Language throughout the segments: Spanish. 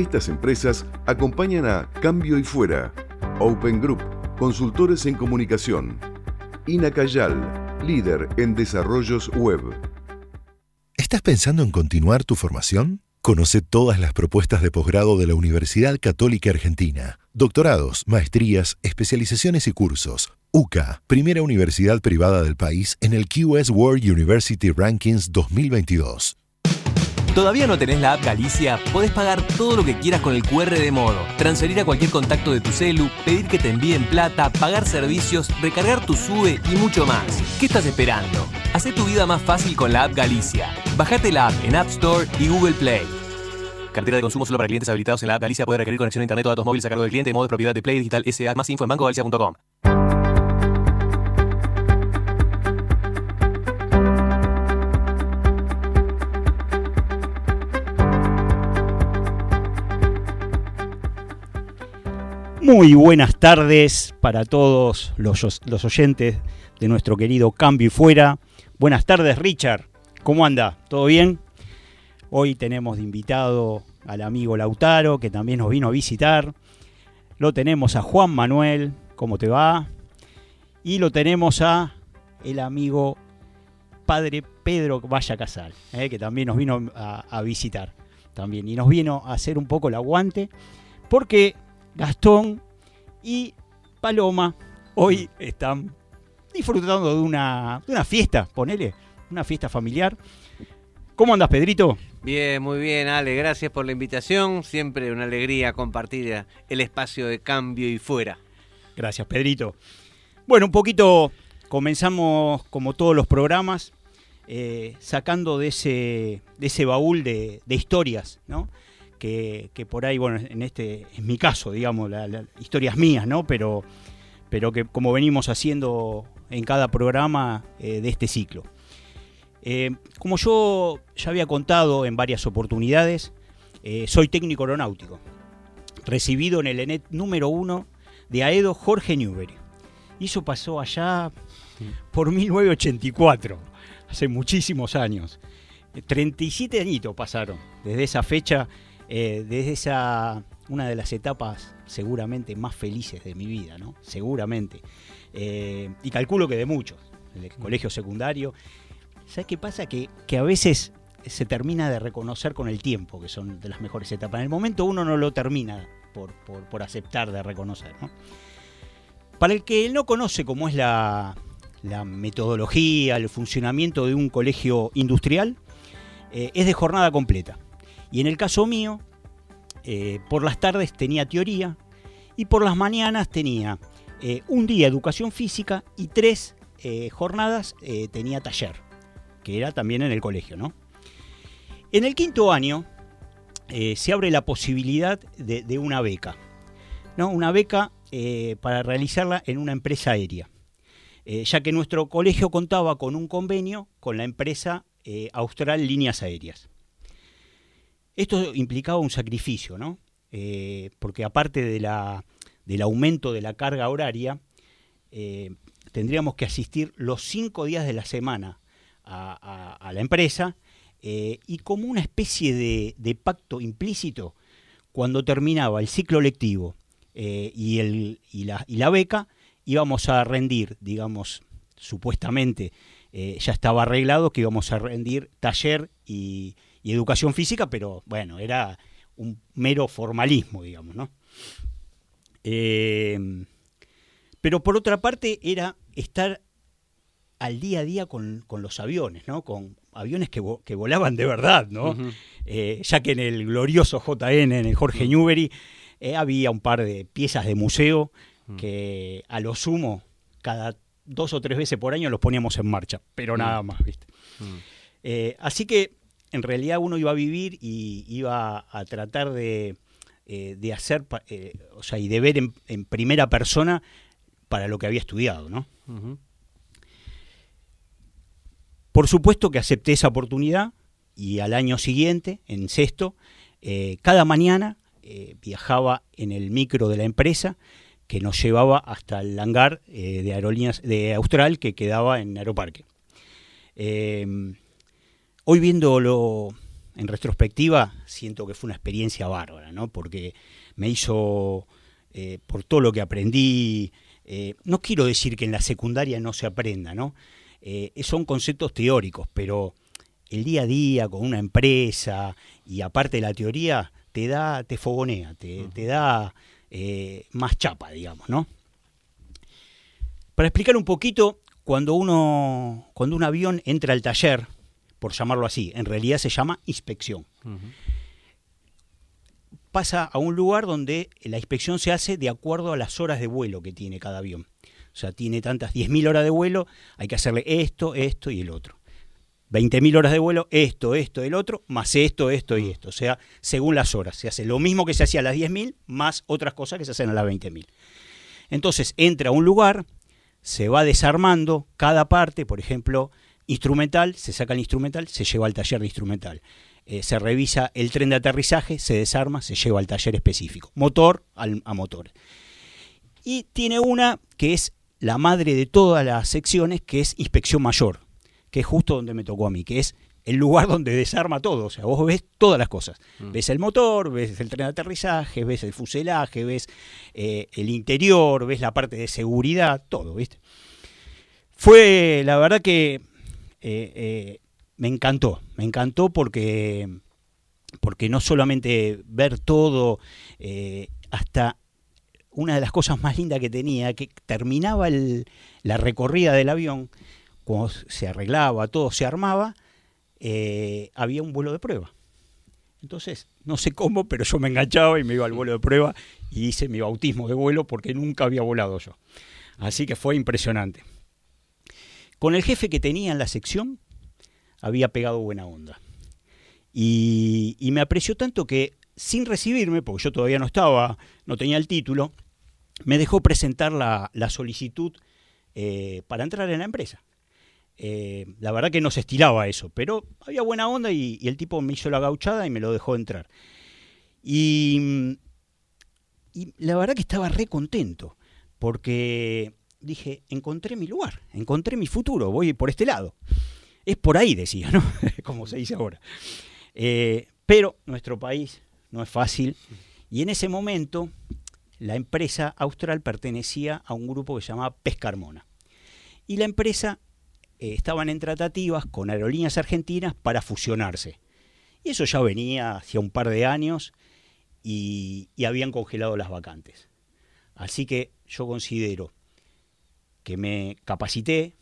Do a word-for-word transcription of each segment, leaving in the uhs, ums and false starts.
Estas empresas acompañan a Cambio y Fuera, Open Group, consultores en comunicación, Inacayal, líder en desarrollos web. ¿Estás pensando en continuar tu formación? Conoce todas las propuestas de posgrado de la Universidad Católica Argentina. Doctorados, maestrías, especializaciones y cursos. U C A, primera universidad privada del país en el Q S World University Rankings dos mil veintidós. ¿Todavía no tenés la app Galicia? Podés pagar todo lo que quieras con el Q R de Modo, transferir a cualquier contacto de tu celu, pedir que te envíen plata, pagar servicios, recargar tu SUBE y mucho más. ¿Qué estás esperando? Hacé tu vida más fácil con la app Galicia. Bajate la app en App Store y Google Play. Cartera de consumo solo para clientes habilitados en la app Galicia. Puede requerir conexión a internet o datos móviles a cargo del cliente. Modo de propiedad de Play Digital S A. Más info en banco galicia punto com. Muy buenas tardes para todos los, los oyentes de nuestro querido Cambio y Fuera. Buenas tardes, Richard. ¿Cómo anda? ¿Todo bien? Hoy tenemos de invitado al amigo Lautaro, que también nos vino a visitar. Lo tenemos a Juan Manuel. ¿Cómo te va? Y lo tenemos a el amigo padre Pedro Valla Casal, eh, que también nos vino a, a visitar. También. Y nos vino a hacer un poco el aguante, porque Gastón y Paloma hoy están disfrutando de una, de una fiesta, ponele, una fiesta familiar. ¿Cómo andas, Pedrito? Bien, muy bien, Ale, gracias por la invitación. Siempre una alegría compartir el espacio de Cambio y Fuera. Gracias, Pedrito. Bueno, un poquito comenzamos como todos los programas, eh, sacando de ese, de ese baúl de, de historias, ¿no? Que, que por ahí, bueno, en este es mi caso, digamos, las la, historias mías, ¿no? Pero, pero que como venimos haciendo en cada programa eh, de este ciclo. Eh, como yo ya había contado en varias oportunidades, eh, soy técnico aeronáutico, recibido en el ENET número uno de AEDO Jorge Newbery. Y eso pasó allá por mil novecientos ochenta y cuatro, hace muchísimos años. treinta y siete añitos pasaron desde esa fecha. Eh, desde esa, una de las etapas seguramente más felices de mi vida, ¿no? Seguramente. Eh, y calculo que de muchos, el colegio secundario. ¿Sabes qué pasa? Que, que a veces se termina de reconocer con el tiempo que son de las mejores etapas. En el momento uno no lo termina por, por, por aceptar de reconocer, ¿no? Para el que no conoce cómo es la, la metodología, el funcionamiento de un colegio industrial, eh, es de jornada completa. Y en el caso mío, eh, por las tardes tenía teoría y por las mañanas tenía eh, un día educación física y tres eh, jornadas eh, tenía taller, que era también en el colegio, ¿no? En el quinto año eh, se abre la posibilidad de, de una beca, ¿no? Una beca eh, para realizarla en una empresa aérea, eh, ya que nuestro colegio contaba con un convenio con la empresa eh, Austral Líneas Aéreas. Esto implicaba un sacrificio, ¿no? Eh, porque aparte de la, del aumento de la carga horaria, eh, tendríamos que asistir los cinco días de la semana a, a, a la empresa eh, y como una especie de, de pacto implícito, cuando terminaba el ciclo lectivo eh, y, el, y, la, y la beca, íbamos a rendir, digamos, supuestamente eh, ya estaba arreglado que íbamos a rendir taller y... y educación física, pero bueno, era un mero formalismo, digamos, ¿no? Eh, pero por otra parte era estar al día a día con, con los aviones, ¿no? Con aviones que, vo, que volaban de verdad, ¿no? Uh-huh. Eh, ya que en el glorioso J N, en el Jorge uh-huh. Newbery, eh, había un par de piezas de museo uh-huh. que a lo sumo cada dos o tres veces por año los poníamos en marcha, pero uh-huh. nada más, ¿viste? Uh-huh. Eh, así que en realidad uno iba a vivir y iba a tratar de, eh, de hacer, eh, o sea, y de ver en, en primera persona para lo que había estudiado, ¿no? Uh-huh. Por supuesto que acepté esa oportunidad y al año siguiente, en sexto, eh, cada mañana eh, viajaba en el micro de la empresa que nos llevaba hasta el hangar eh, de aerolíneas de Austral que quedaba en Aeroparque. Eh, Hoy viéndolo en retrospectiva, siento que fue una experiencia bárbara, ¿no? Porque me hizo, eh, por todo lo que aprendí, eh, no quiero decir que en la secundaria no se aprenda, ¿no? Eh, son conceptos teóricos, pero el día a día con una empresa y aparte de la teoría, te da, te fogonea, te, te da eh, más chapa, digamos, ¿no? Para explicar un poquito, cuando uno, cuando un avión entra al taller, por llamarlo así, en realidad se llama inspección. Uh-huh. Pasa a un lugar donde la inspección se hace de acuerdo a las horas de vuelo que tiene cada avión. O sea, tiene tantas diez mil horas de vuelo, hay que hacerle esto, esto y el otro. veinte mil horas de vuelo, esto, esto, el otro, más esto, esto y esto. O sea, según las horas. Se hace lo mismo que se hacía a las diez mil, más otras cosas que se hacen a las veinte mil. Entonces, entra a un lugar, se va desarmando cada parte, por ejemplo, instrumental, se saca el instrumental, se lleva al taller de instrumental. Eh, se revisa el tren de aterrizaje, se desarma, se lleva al taller específico. Motor al, a motor. Y tiene una que es la madre de todas las secciones, que es inspección mayor, que es justo donde me tocó a mí, que es el lugar donde desarma todo. O sea, vos ves todas las cosas. Mm. Ves el motor, ves el tren de aterrizaje, ves el fuselaje, ves eh, el interior, ves la parte de seguridad, todo, ¿viste? Fue, la verdad que eh, eh, me encantó, me encantó porque, porque no solamente ver todo, eh, hasta una de las cosas más lindas que tenía, que terminaba el, la recorrida del avión, cuando se arreglaba, todo se armaba, eh, había un vuelo de prueba. Entonces, no sé cómo, pero yo me enganchaba y me iba al vuelo de prueba y hice mi bautismo de vuelo porque nunca había volado yo. Así que fue impresionante. Con el jefe que tenía en la sección, había pegado buena onda. Y, y me apreció tanto que, sin recibirme, porque yo todavía no estaba, no tenía el título, me dejó presentar la, la solicitud eh, para entrar en la empresa. Eh, la verdad que no se estilaba eso, pero había buena onda y, y el tipo me hizo la gauchada y me lo dejó entrar. Y, y la verdad que estaba re contento, porque dije, encontré mi lugar, encontré mi futuro, voy por este lado. Es por ahí, decía, ¿no? Como se dice ahora. Eh, pero nuestro país no es fácil, y en ese momento la empresa austral pertenecía a un grupo que se llamaba Pescarmona. Y la empresa eh, estaban en tratativas con aerolíneas argentinas para fusionarse. Y eso ya venía hacía un par de años y, y habían congelado las vacantes. Así que yo considero que me capacité,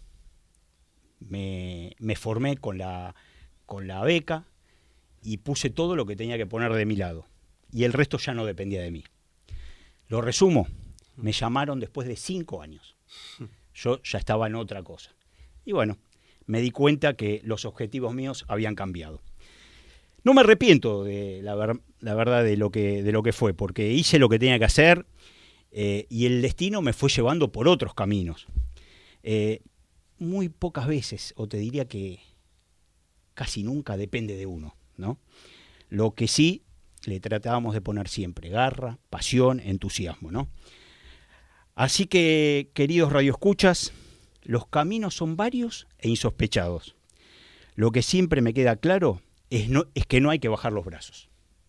me, me formé con la, con la beca y puse todo lo que tenía que poner de mi lado. Y el resto ya no dependía de mí. Lo resumo, me llamaron después de cinco años. Yo ya estaba en otra cosa. Y bueno, me di cuenta que los objetivos míos habían cambiado. No me arrepiento de la, ver, la verdad de lo, que, de lo que fue, porque hice lo que tenía que hacer eh, y el destino me fue llevando por otros caminos. Eh, muy pocas veces, o te diría que casi nunca depende de uno, ¿no? Lo que sí le tratábamos de poner siempre, garra, pasión, entusiasmo, ¿no? Así que, queridos radioescuchas, los caminos son varios e insospechados. Lo que siempre me queda claro es, no, es que no hay que bajar los brazos.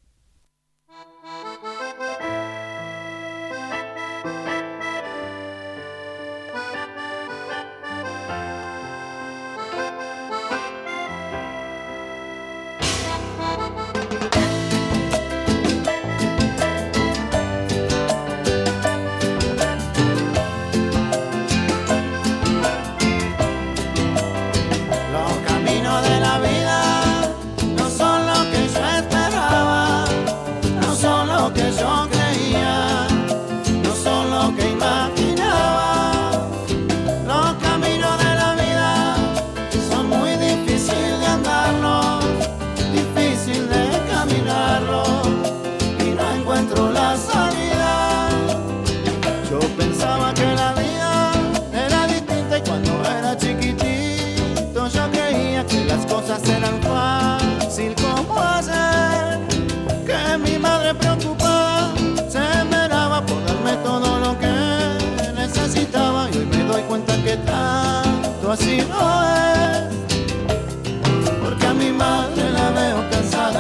Eran fácil como hacer que mi madre preocupada se esmeraba por darme todo lo que necesitaba, y hoy me doy cuenta que tanto así no es, porque a mi madre la veo cansada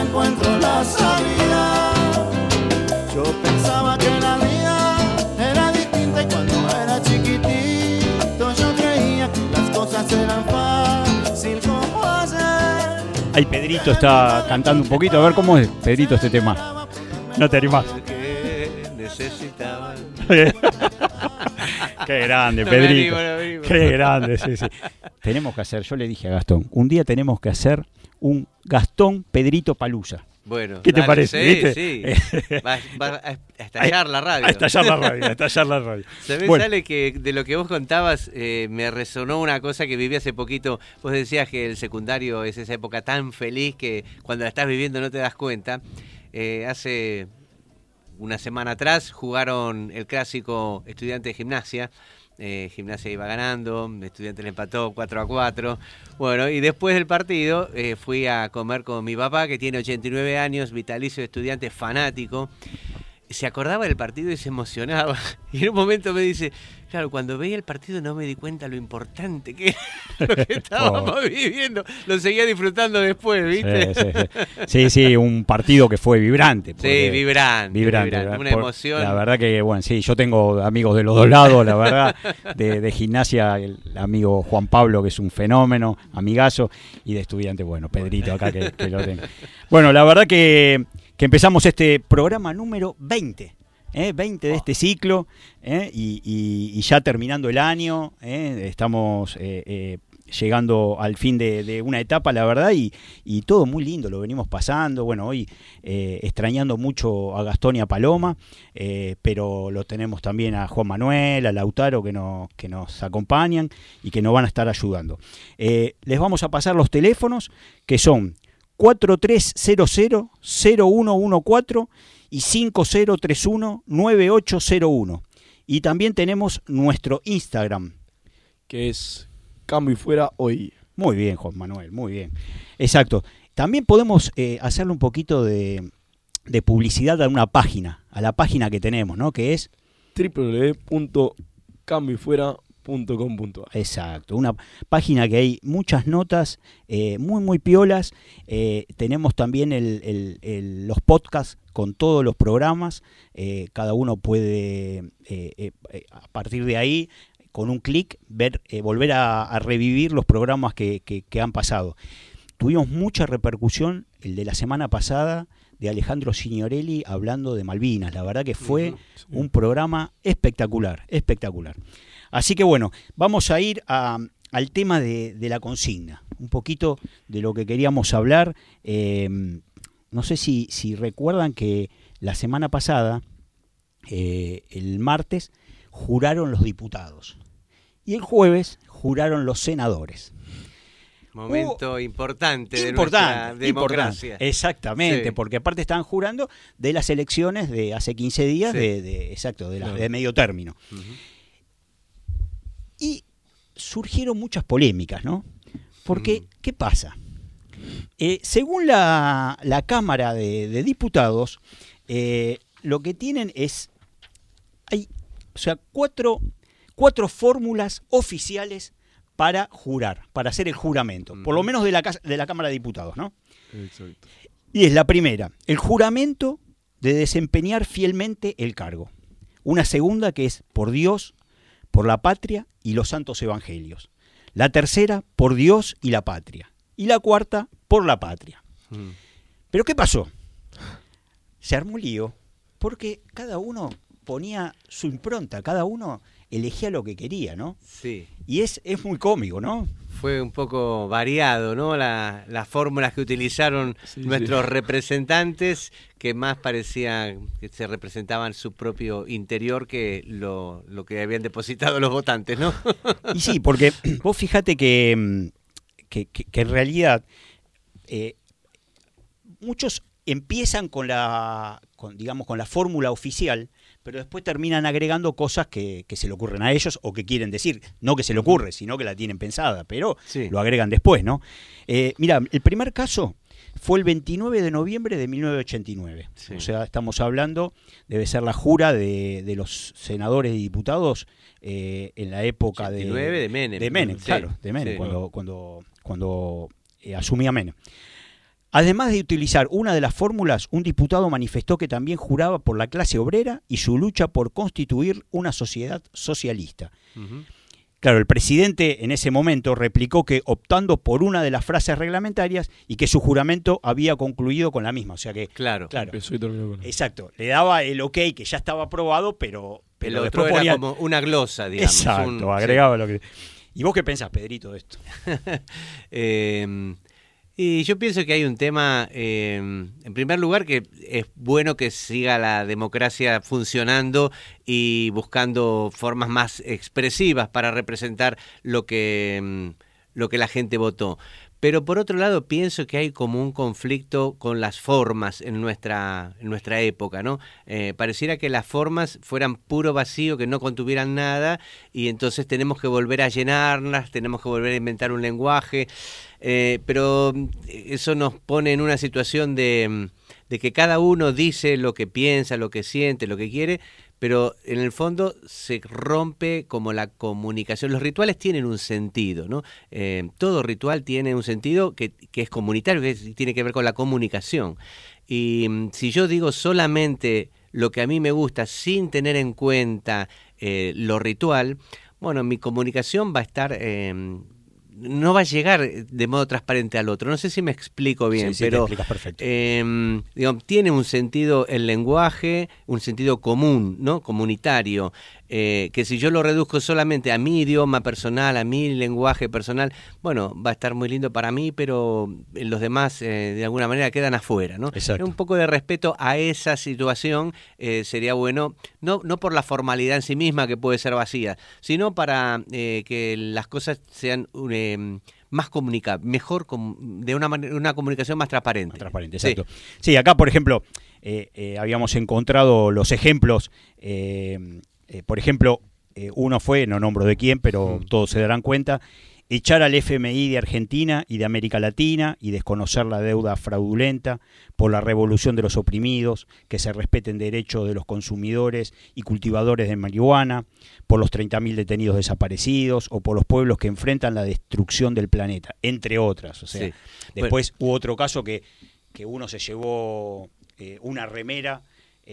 encuentro la salida. Yo pensaba que la vida era distinta y cuando era chiquitito yo creía que las cosas eran fácil como hacer. Ahí Pedrito está cantando un poquito, a ver cómo es, Pedrito, este tema. No te animás. Que necesitaban. Qué grande, No Pedrito. me animo, no me animo. Qué grande, sí, sí. Tenemos que hacer, yo le dije a Gastón, un día tenemos que hacer un Gastón Pedrito Palusa. Bueno, ¿Qué te dale, parece? Sí, ¿Viste? sí. Va, va a estallar la radio. A estallar la radio, a estallar la radio. ¿Sabés, Bueno. Ale, que de lo que vos contabas eh, me resonó una cosa que viví hace poquito? Vos decías que el secundario es esa época tan feliz que cuando la estás viviendo no te das cuenta. Eh, hace una semana atrás jugaron el clásico Estudiante de Gimnasia. Eh, Gimnasia iba ganando, Estudiantes le empató cuatro a cuatro. Bueno, y después del partido eh, fui a comer con mi papá, que tiene ochenta y nueve años, vitalicio Estudiante, fanático. Se acordaba del partido y se emocionaba. Y en un momento me dice, claro, cuando veía el partido no me di cuenta lo importante que era lo que estábamos oh. viviendo. Lo seguía disfrutando después, ¿viste? Sí, sí, sí, sí, sí, un partido que fue vibrante. Sí, vibrante, vibrante, vibrante, una por, emoción. La verdad que, bueno, sí, yo tengo amigos de los dos lados, la verdad, de, de Gimnasia, el amigo Juan Pablo, que es un fenómeno, amigazo, y de Estudiante, bueno, Pedrito acá que, que lo tengo. Bueno, la verdad que... que empezamos este programa número veinte, ¿eh? veinte de este ciclo, ¿eh? y, y, y ya terminando el año, ¿eh? estamos eh, eh, llegando al fin de, de una etapa, la verdad, y, y todo muy lindo, lo venimos pasando, bueno, hoy eh, extrañando mucho a Gastón y a Paloma, eh, pero lo tenemos también a Juan Manuel, a Lautaro, que, no, que nos acompañan y que nos van a estar ayudando. Eh, les vamos a pasar los teléfonos, que son cuatro tres cero cero cero uno uno cuatro y cinco cero tres uno nueve ocho cero uno. Y también tenemos nuestro Instagram, que es Cambio y Fuera Hoy. Muy bien, Juan Manuel, muy bien. Exacto. También podemos eh, hacerle un poquito de, de publicidad a una página, a la página que tenemos, ¿no? Que es doble u doble u doble u punto cambio y fuera punto com punto a r. Exacto, una página que hay muchas notas eh, muy muy piolas. Eh, tenemos también el, el, el, los podcasts con todos los programas. Eh, cada uno puede eh, eh, a partir de ahí, con un clic, ver, eh, volver a, a revivir los programas que, que, que han pasado. Tuvimos mucha repercusión el de la semana pasada de Alejandro Signorelli hablando de Malvinas. La verdad que fue uh-huh. sí. un programa espectacular, espectacular. Así que bueno, vamos a ir a, al tema de, de la consigna, un poquito de lo que queríamos hablar. Eh, no sé si, si recuerdan que la semana pasada, eh, el martes, juraron los diputados y el jueves juraron los senadores. Momento uh, importante de importante, nuestra democracia. Importante. Exactamente, sí. Porque aparte estaban jurando de las elecciones de hace quince días, sí. de, de exacto, de, la, claro. de medio término. Uh-huh. Y surgieron muchas polémicas, ¿no? Porque, mm. ¿qué pasa? Eh, según la, la Cámara de, de Diputados, eh, lo que tienen es, hay, o sea, cuatro, cuatro fórmulas oficiales para jurar, para hacer el juramento, mm. por lo menos de la, de la Cámara de Diputados, ¿no? Exacto. Y es la primera, el juramento de desempeñar fielmente el cargo. Una segunda que es por Dios, por la patria y los santos evangelios. La tercera, por Dios y la patria. Y la cuarta, por la patria. Mm. ¿Pero qué pasó? Se armó un lío porque cada uno ponía su impronta, cada uno elegía lo que quería, ¿no? Sí. Y es, es muy cómico, ¿no? Fue un poco variado, ¿no? La, las fórmulas que utilizaron sí, nuestros sí. representantes, que más parecían que se representaban su propio interior que lo, lo que habían depositado los votantes, ¿no? Y sí, porque vos fíjate que, que, que, que en realidad eh, muchos empiezan con la, con, digamos, con la fórmula oficial, pero después terminan agregando cosas que, que se le ocurren a ellos o que quieren decir. No que se le ocurre, sino que la tienen pensada, pero sí. lo agregan después, ¿no? Eh, mira, el primer caso fue el veintinueve de noviembre de mil novecientos ochenta y nueve. Sí. O sea, estamos hablando, debe ser la jura de, de los senadores y diputados eh, en la época ochenta y nueve de... de Menem. De Menem, sí. claro, de Menem, sí. cuando, cuando, cuando eh, asumía Menem. Además de utilizar una de las fórmulas, un diputado manifestó que también juraba por la clase obrera y su lucha por constituir una sociedad socialista. Uh-huh. Claro, el presidente en ese momento replicó que optando por una de las frases reglamentarias y que su juramento había concluido con la misma. O sea que, claro, claro empezó y terminó con exacto, le daba el ok que ya estaba aprobado, pero, pero el después otro era ponía como una glosa, digamos. Exacto, un, agregaba sí. lo que... ¿Y vos qué pensás, Pedrito, de esto? eh, y yo pienso que hay un tema, eh, en primer lugar, que es bueno que siga la democracia funcionando y buscando formas más expresivas para representar lo que, lo que la gente votó. Pero por otro lado pienso que hay como un conflicto con las formas en nuestra, en nuestra época, ¿no? Eh, pareciera que las formas fueran puro vacío, que no contuvieran nada, y entonces tenemos que volver a llenarlas, tenemos que volver a inventar un lenguaje, eh, pero eso nos pone en una situación de, de que cada uno dice lo que piensa, lo que siente, lo que quiere, pero en el fondo se rompe como la comunicación. Los rituales tienen un sentido, ¿no? Eh, todo ritual tiene un sentido que, que es comunitario, que es, tiene que ver con la comunicación. Y si yo digo solamente lo que a mí me gusta sin tener en cuenta eh, lo ritual, bueno, mi comunicación va a estar... Eh, no va a llegar de modo transparente al otro. No sé si me explico bien, sí, sí, pero te explicas perfecto. Eh, digamos, tiene un sentido el lenguaje, un sentido común, ¿no? Comunitario, eh, que si yo lo reduzco solamente a mi idioma personal, a mi lenguaje personal, bueno, va a estar muy lindo para mí, pero los demás eh, de alguna manera quedan afuera, ¿no? Exacto. Un poco de respeto a esa situación eh, sería bueno, no, no por la formalidad en sí misma que puede ser vacía, sino para eh, que las cosas sean eh, más comunicables, mejor, de una, manera, una comunicación más transparente. Más transparente, exacto. Sí, sí acá, por ejemplo, eh, eh, habíamos encontrado los ejemplos, eh, eh, por ejemplo, eh, uno fue, no nombro de quién, pero mm. todos se darán cuenta, echar al F M I de Argentina y de América Latina y desconocer la deuda fraudulenta por la revolución de los oprimidos, que se respeten derechos de los consumidores y cultivadores de marihuana, por los treinta mil detenidos desaparecidos o por los pueblos que enfrentan la destrucción del planeta, entre otras. O sea, sí. Después bueno. hubo otro caso que, que uno se llevó eh, una remera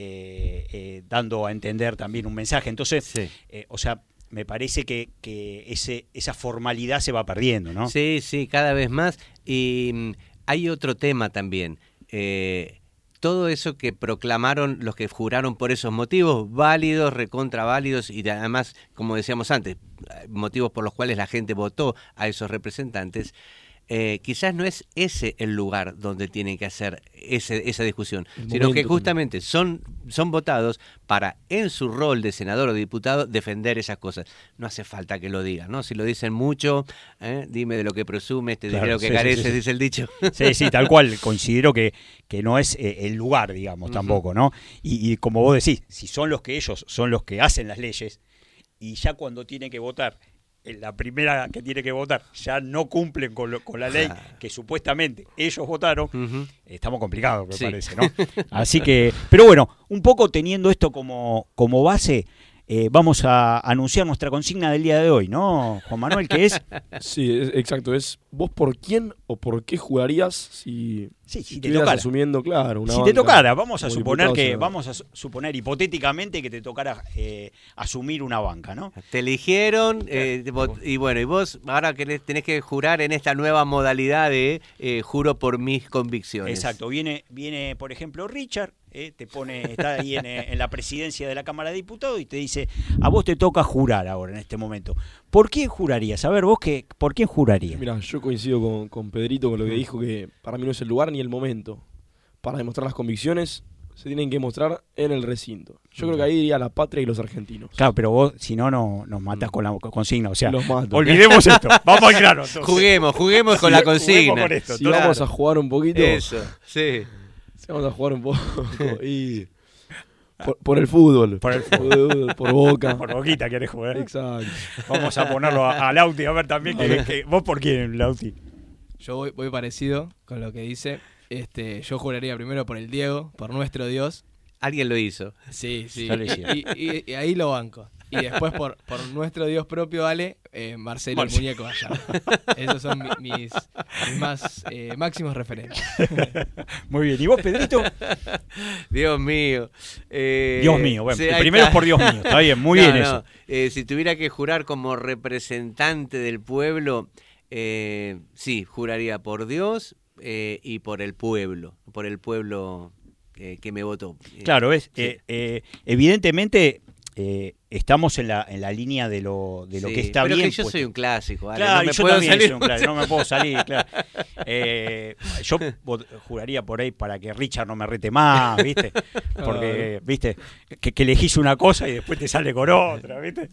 eh, eh, dando a entender también un mensaje. Entonces, sí. eh, o sea... me parece que, que ese, esa formalidad se va perdiendo, ¿no? Sí, sí, cada vez más. Y um, hay otro tema también. Eh, todo eso que proclamaron los que juraron por esos motivos, válidos, recontraválidos, y además, como decíamos antes, motivos por los cuales la gente votó a esos representantes, Eh, quizás no es ese el lugar donde tienen que hacer ese, esa discusión, el sino que justamente son, son votados para, en su rol de senador o diputado, defender esas cosas. No hace falta que lo digan, ¿no? Si lo dicen mucho, ¿eh? Dime de lo que presumes, te diré claro, lo que sí, careces, sí, sí. dice el dicho. Sí, sí, tal cual. Considero que, que no es eh, el lugar, digamos, uh-huh. tampoco, ¿no? Y, y como vos decís, si son los que ellos son los que hacen las leyes, y ya cuando tienen que votar, la primera que tiene que votar ya no cumplen con, lo, con la ley que supuestamente ellos votaron, uh-huh. estamos complicados, me sí. parece, ¿no? Así que, pero bueno, un poco teniendo esto como, como base, eh, vamos a anunciar nuestra consigna del día de hoy, ¿no, Juan Manuel? ¿Qué es? Sí, es, exacto, es vos por quién o por qué jugarías si, sí, si, si te tocara. Asumiendo, claro, una si te tocara, vamos a suponer diputado, que, ¿no? vamos a suponer hipotéticamente que te tocara eh, asumir una banca, ¿no? Te eligieron eh, y bueno, y vos ahora que tenés que jurar en esta nueva modalidad de eh, juro por mis convicciones. Exacto, viene, viene por ejemplo Richard, eh, te pone, está ahí en, en la presidencia de la Cámara de Diputados y te dice, a vos te toca jurar ahora en este momento. ¿Por quién jurarías? A ver, vos, qué, ¿por quién jurarías? Mirá, yo coincido con, con Pedrito con lo que dijo, que para mí no es el lugar ni el momento. Para demostrar las convicciones se tienen que mostrar en el recinto. Yo creo que ahí iría la patria y los argentinos. Claro, pero vos, si no, no nos matás con la consigna. O sea, los mato. Olvidemos esto. Vamos al grano. Entonces. Juguemos, juguemos con la consigna. Con esto, si claro. vamos a jugar un poquito. Eso, sí. Si vamos a jugar un poco. Y por, por el fútbol. Por el fútbol. Por Boca. Por Boquita querés jugar. Exacto. Vamos a ponerlo a, a Lauti a ver también. Que, que, ¿Vos por quién, Lauti? Yo voy, voy parecido con lo que dice. Este, yo juraría primero por el Diego, por nuestro Dios. Alguien lo hizo. Sí, sí. Yo lo hice. Y, y, y ahí lo banco. Y después, por, por nuestro Dios propio, Ale, eh, Marcelo, Marcelo. el muñeco Gallardo. Esos son mi- mis, mis más eh, máximos referentes. Muy bien. ¿Y vos, Pedrito? Dios mío. Eh, Dios mío. Bueno, sí, el ahí primero está. es por Dios mío. Está bien, muy No, bien no, eso. eh, si tuviera que jurar como representante del pueblo, eh, sí, juraría por Dios eh, y por el pueblo, por el pueblo eh, que me votó. Eh, Claro, es sí. eh, eh, evidentemente eh, estamos en la, en la línea de lo, de lo Sí, que está pero bien. que yo puesto. soy un clásico, Ale, Claro, no me y yo puedo también salir. soy un clásico, no me puedo salir, claro. Eh, yo vot- juraría por ahí para que Richard no me rete más, ¿viste? Porque, ¿viste? Que, que elegís una cosa y después te sale con otra, ¿viste?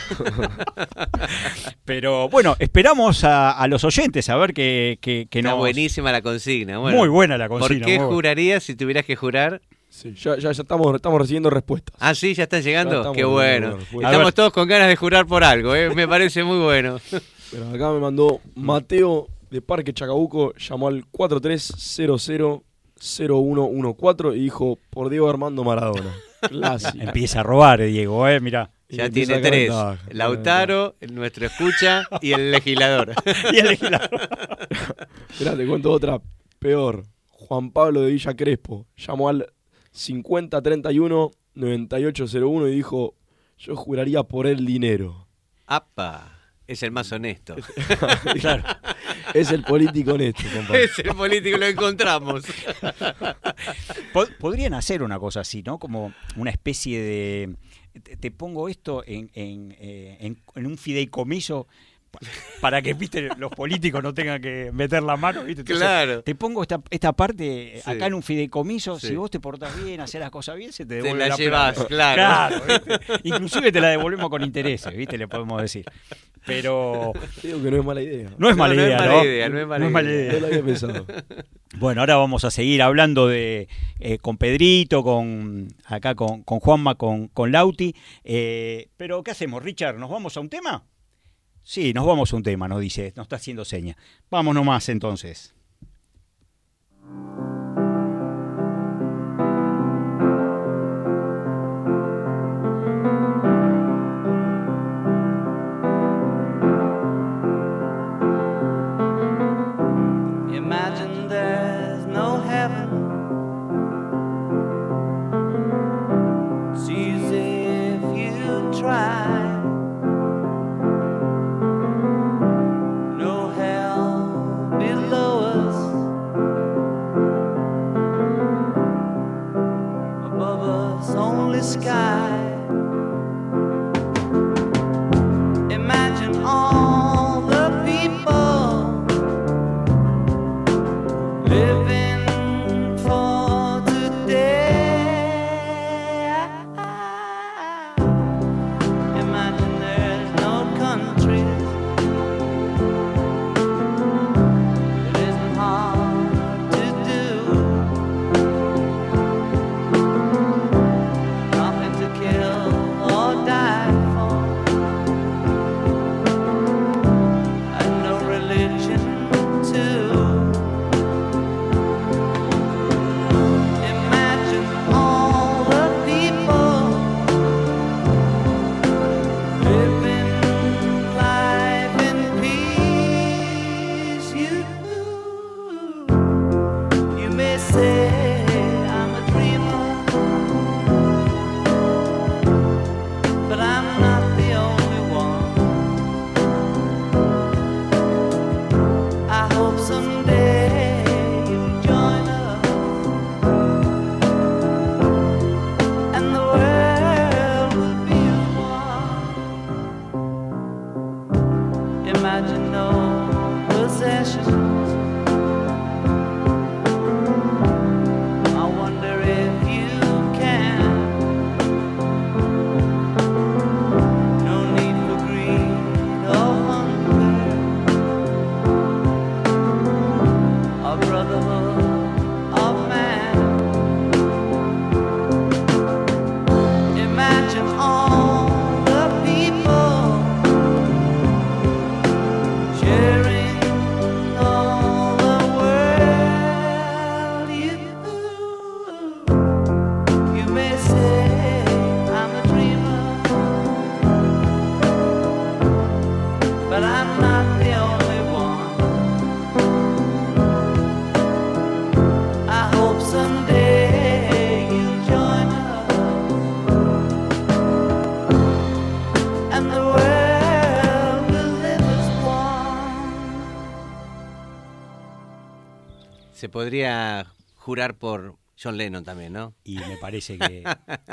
Pero bueno, esperamos a, a los oyentes a ver que, que, que Está nos... buenísima la consigna. Bueno, Muy buena la consigna. ¿por qué muy buena. jurarías si tuvieras que jurar? Sí, ya, ya, ya estamos, estamos recibiendo respuestas. Ah, sí, ya están llegando. Ya estamos Qué bueno. recibiendo respuestas. A Estamos ver. todos con ganas de jurar por algo, ¿eh? Me parece muy bueno. Pero acá me mandó Mateo de Parque Chacabuco, llamó al cuatro tres cero cero cero uno uno cuatro y dijo, por Diego Armando Maradona. Clásico. Empieza a robar, Diego, ¿eh? Mirá. Y Ya empieza tiene a tres. sacar ventaja. Lautaro, el nuestro escucha y el legislador. Y el legislador. Mirá, te cuento otra peor. Juan Pablo de Villa Crespo llamó al cincuenta treinta y uno noventa y ocho cero uno y dijo, yo juraría por el dinero. ¡Apa! Es el más honesto. Claro. Es el político honesto, compadre. Es el político, lo encontramos. Po- Podrían hacer una cosa así, ¿no? Como una especie de... Te, te pongo esto en, en, eh, en- en un fideicomiso pa- para que, viste, los políticos no tengan que meter la mano, ¿viste? Entonces, Claro. te pongo esta, esta parte Sí. acá en un fideicomiso, Sí. si vos te portás bien, haces las cosas bien, se te Te devuelve la la llevas, plata. claro. ¿viste? Inclusive te la devolvemos con intereses, ¿viste? Le podemos decir. Pero Digo que no es mala idea. no es No, mala no es idea, mala ¿no? idea, no es mala No idea. lo había pensado. Bueno, ahora vamos a seguir hablando de eh, con Pedrito, con acá con, con Juanma, con, con Lauti. Eh, pero, ¿qué hacemos, Richard? ¿Nos vamos a un tema? Sí, nos vamos a un tema, nos dice, nos está haciendo seña. Vamos nomás entonces. Imagine there's no heaven. It's easy if you try. No hell below us. Above us, only sky. Imagine all the people living for today. Imagine there's no countries. It isn't hard to do. Nothing to kill. podría jurar por John Lennon también, ¿no? Y me parece que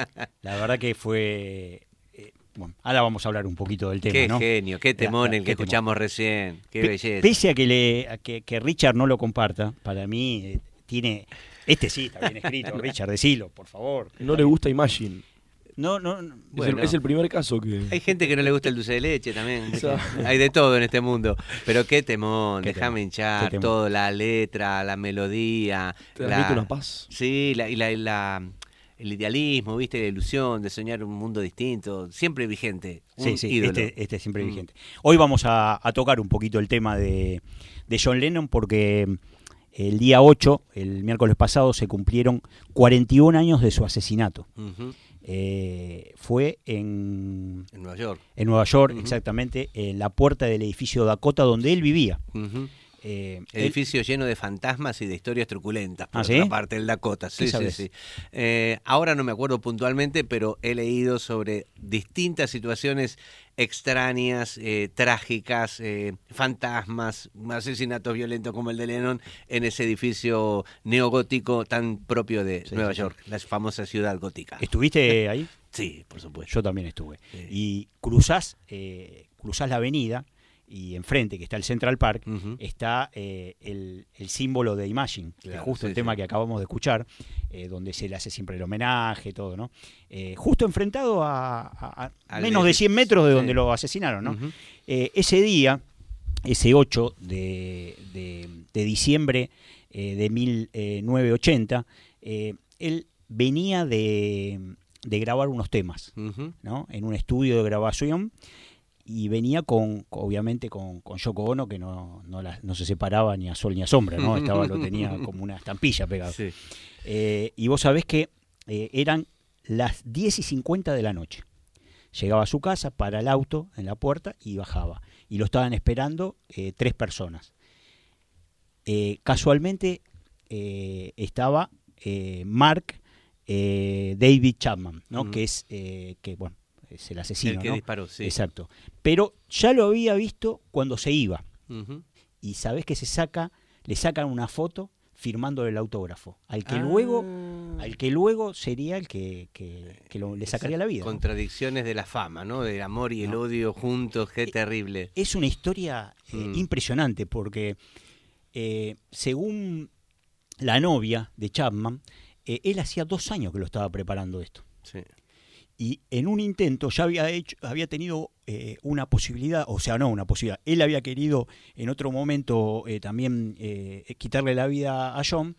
la verdad que fue... Eh, bueno, ahora vamos a hablar un poquito del tema, qué ¿no? genio, qué temón La- la- el que qué temón. escuchamos recién, qué Pe- belleza. Pese a que, le, a que, que Richard no lo comparta, para mí eh, tiene... Este sí, está bien escrito, Richard, decilo, por favor. No le gusta Imagine. No, no, no. Es, Bueno. el, es el primer caso que... Hay gente que no le gusta el dulce de leche también. Exacto. Hay de todo en este mundo. Pero qué temón, Qué déjame temón, hinchar, qué temón. todo, la letra, la melodía. Te la- transmite una paz. Sí, la, y la, y la- el idealismo, viste, la ilusión de soñar un mundo distinto, siempre vigente. Un Sí, sí, ídolo. este, este es siempre Mm. vigente. Hoy vamos a, a tocar un poquito el tema de, de John Lennon porque el día ocho, el miércoles pasado, se cumplieron cuarenta y un años de su asesinato. Ujú. Eh, fue en, En Nueva York. en Nueva York, Ujú. exactamente, en la puerta del edificio Dakota donde él vivía. Ujú. Eh, él- Edificio lleno de fantasmas y de historias truculentas, por ¿Ah, otra sí? parte, el Dakota. Sí, ¿Qué sí, sabes? sí. Eh, ahora no me acuerdo puntualmente, pero he leído sobre distintas situaciones extrañas, eh, trágicas, eh, fantasmas, asesinatos violentos como el de Lennon en ese edificio neogótico tan propio de Sí, Nueva sí, York, la famosa ciudad gótica. ¿Estuviste ahí? Sí, por supuesto. Yo también estuve. Sí. Y cruzás, eh, cruzás la avenida y enfrente, que está el Central Park, Ujú. está eh, el, el símbolo de Imagine, que es Claro, justo sí, el tema sí. que acabamos de escuchar, eh, donde se le hace siempre el homenaje, todo, ¿no? Eh, justo enfrentado a, a- a Al menos de edificio, cien metros de sí. donde lo asesinaron, ¿no? Ujú. Eh, ese día, ese ocho de, de- de diciembre eh, de mil novecientos ochenta, eh, él venía de, de grabar unos temas, Ujú. ¿no? En un estudio de grabación y venía con, obviamente, con, con Yoko Ono, que no, no, la- no se separaba ni a sol ni a sombra, ¿no? Estaba, lo tenía como una estampilla pegado. Sí. Eh, y vos sabés que eh, eran las diez y cincuenta de la noche. Llegaba a su casa, para el auto en la puerta y bajaba. Y lo estaban esperando eh, tres personas. Eh, casualmente eh, estaba eh, Mark eh, David Chapman, ¿no? Ujú. Que es eh, que bueno, es el asesino, El que ¿no? disparó, sí. Exacto. Pero ya lo había visto cuando se iba. Ujú. Y sabés que se saca, le sacan una foto firmando el autógrafo. Al que Ah. luego, al que luego sería el que, que, que lo- le sacaría Esas la vida, ¿no? Contradicciones de la fama, ¿no? Del amor y el No. odio juntos, qué terrible. Es una historia eh, Mm. impresionante porque eh, según la novia de Chapman, eh, él hacía dos años que lo estaba preparando esto. Sí. Y en un intento ya había hecho, había tenido eh, una posibilidad, o sea, no una posibilidad, él había querido en otro momento eh, también eh, quitarle la vida a John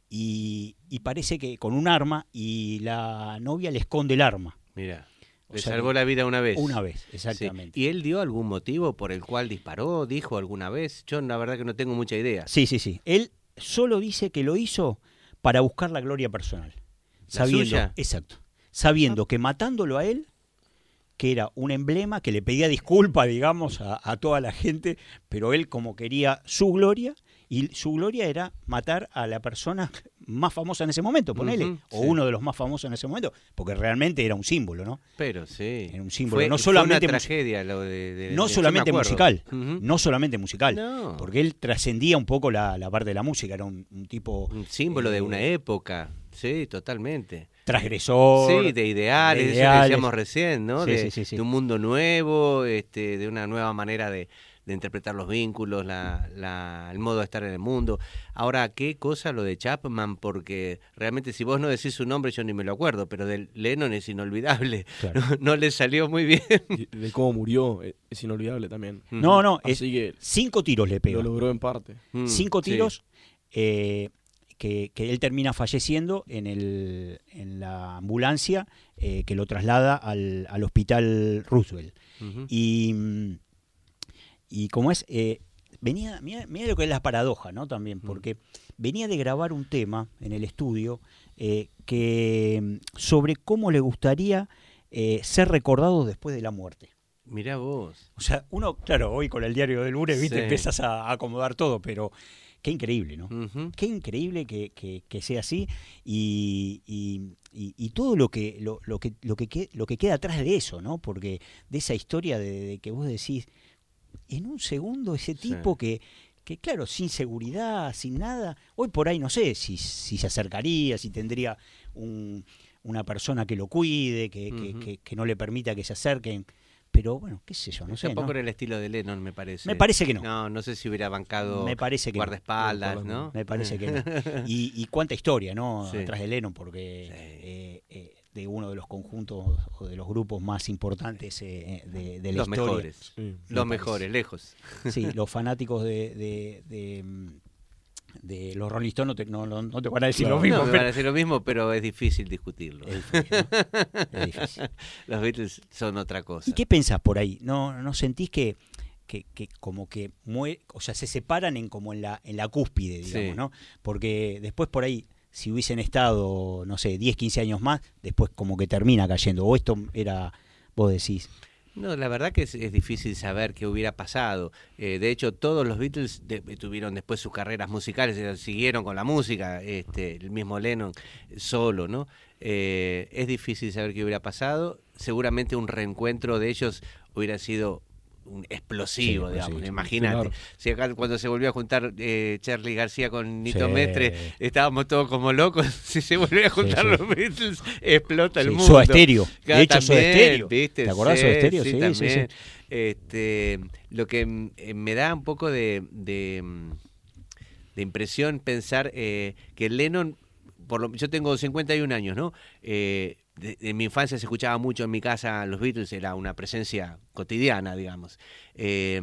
y, y parece que con un arma y la novia le esconde el arma. Mira, O le sea salvó que- la vida una vez. Una vez, Sí. exactamente. ¿Y él dio algún motivo por el cual disparó? ¿Dijo alguna vez? Yo la verdad que no tengo mucha idea. Sí, sí, sí. Él solo dice que lo hizo para buscar la gloria personal. ¿La Sabiendo, suya? exacto. Sabiendo que matándolo a él, que era un emblema que le pedía disculpas, digamos, a, a toda la gente, pero él como quería su gloria, y su gloria era matar a la persona más famosa en ese momento, ponele, Ujú, o sí. uno de los más famosos en ese momento, porque realmente era un símbolo, ¿no? Pero sí. Era un símbolo, Fue, no fue solamente una mus- tragedia lo de, de- No de- yo solamente me acuerdo. musical, Ujú. no solamente musical, No. porque él trascendía un poco la, la parte de la música, era un, un tipo Un símbolo de eh, una época. Sí, totalmente. transgresor. Sí, de ideales, de eso que ideales. decíamos recién, ¿no? Sí, de, sí, sí, sí. de un mundo nuevo, este, de una nueva manera de, de interpretar los vínculos, la, la, el modo de estar en el mundo. Ahora, qué cosa lo de Chapman, porque realmente si vos no decís su nombre yo ni me lo acuerdo, pero de Lennon es inolvidable. Claro. No, no le salió muy bien. Y de cómo murió, eh, es inolvidable también. No, no, es- Así que cinco tiros le pegó. lo logró en parte. Mm, Cinco sí. tiros eh, que, que él termina falleciendo en, el, en la ambulancia eh, que lo traslada al, al hospital Roosevelt. Ujú. Y, mm, y como es, eh, venía, mira, mira lo que es la paradoja, ¿no? También, porque venía de grabar un tema en el estudio eh, que mm, sobre cómo le gustaría eh, ser recordado después de la muerte. Mirá vos. O sea, uno, claro, hoy con el diario del lunes, viste, Sí. empiezas a, a acomodar todo, pero qué increíble, ¿no? Ujú. Qué increíble que, que- que sea así y, y- y- y todo lo que lo, lo que lo que que- lo que queda atrás de eso, ¿no? Porque de esa historia de, de que vos decís en un segundo ese tipo Sí. que que claro, sin seguridad, sin nada, hoy por ahí no sé si, si se acercaría, si tendría un, una persona que lo cuide, que, uh-huh. que, que, que no le permita que se acerquen. Pero bueno, qué sé yo, no sé. Tampoco ¿no? era el estilo de Lennon, me parece. Me parece que no. No, no sé si hubiera bancado me parece que guardaespaldas, no. ¿no? Me parece que no. Y, y cuánta historia, ¿no? Sí. Atrás de Lennon, porque sí. eh, eh, de uno de los conjuntos o de los grupos más importantes eh, de, de la los historia. Mejores. Sí. Los mejores, lejos. Sí, los fanáticos de... de, de de los Rolling Stones no te, no, no, no te van a decir no, lo mismo. No, me pero... van a decir lo mismo, pero es difícil discutirlo. Es difícil, ¿no? Es difícil. Los Beatles son otra cosa. ¿Y qué pensás por ahí? ¿No, no sentís que, que, que como que muere, o sea, se separan en como en la, en la cúspide, digamos, sí. ¿no? Porque después por ahí, si hubiesen estado, no sé, diez, quince años más, después como que termina cayendo. O esto era, vos decís... No, la verdad que es, es difícil saber qué hubiera pasado. Eh, de hecho, todos los Beatles de, tuvieron después sus carreras musicales, siguieron con la música, este, el mismo Lennon solo, ¿no? Eh, es difícil saber qué hubiera pasado. Seguramente un reencuentro de ellos hubiera sido un explosivo, sí, digamos, sí, imagínate. Claro. Si acá cuando se volvió a juntar eh, Charly García con Nito sí. Mestre, estábamos todos como locos. Si se volvió a juntar sí, sí. los Beatles, explota sí. el mundo. Soda Stereo. Claro, de hecho, también, Soda Stereo. ¿viste? ¿Te acordás sí, de Soda Stereo? Sí, sí, también. sí, sí. Este, lo que eh, me da un poco de, de, de impresión pensar eh, que Lennon, por lo, yo tengo cincuenta y un años, ¿no? Eh, De, en mi infancia se escuchaba mucho en mi casa los Beatles, era una presencia cotidiana, digamos. Eh,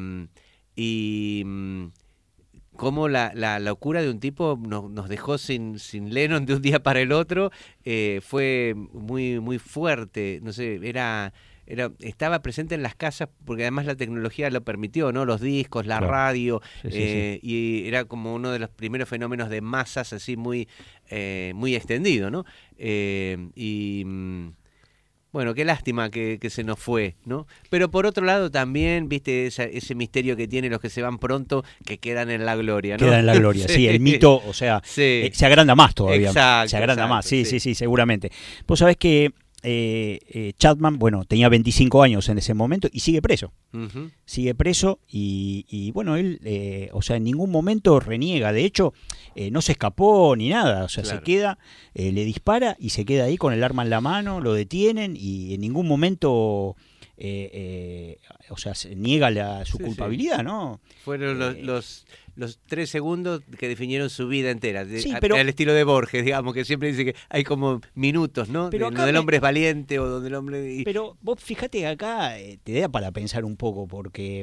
y cómo la, la locura de un tipo nos, nos dejó sin, sin Lennon de un día para el otro, eh, fue muy, muy fuerte. No sé, era... Era, estaba presente en las casas porque además la tecnología lo permitió, ¿no? Los discos, la claro. radio, sí, sí, eh, sí. y era como uno de los primeros fenómenos de masas así muy, eh, muy extendido, ¿no? Eh, y bueno, qué lástima que, que se nos fue, ¿no? Pero por otro lado también, viste, esa, ese misterio que tienen los que se van pronto, que quedan en la gloria, ¿no? Quedan en la gloria, sí, sí el mito, o sea, sí. eh, se agranda más todavía. Exacto, se agranda exacto, más, sí, sí, sí, sí, seguramente. Vos sabés que Eh, eh, Chapman, bueno, tenía veinticinco años en ese momento y sigue preso. Uh-huh. Sigue preso y, y bueno, él, eh, o sea, en ningún momento reniega. De hecho, eh, no se escapó ni nada. O sea, claro. se queda, eh, le dispara y se queda ahí con el arma en la mano, lo detienen y en ningún momento... Eh, eh, o sea, se niega la, su sí, culpabilidad, sí. ¿no? Fueron los, eh, los los tres segundos que definieron su vida entera, de, sí, pero, al estilo de Borges, digamos, que siempre dice que hay como minutos, ¿no? Pero de, donde el hombre es valiente o donde el hombre... Y... Pero vos fíjate que acá eh, te da para pensar un poco, porque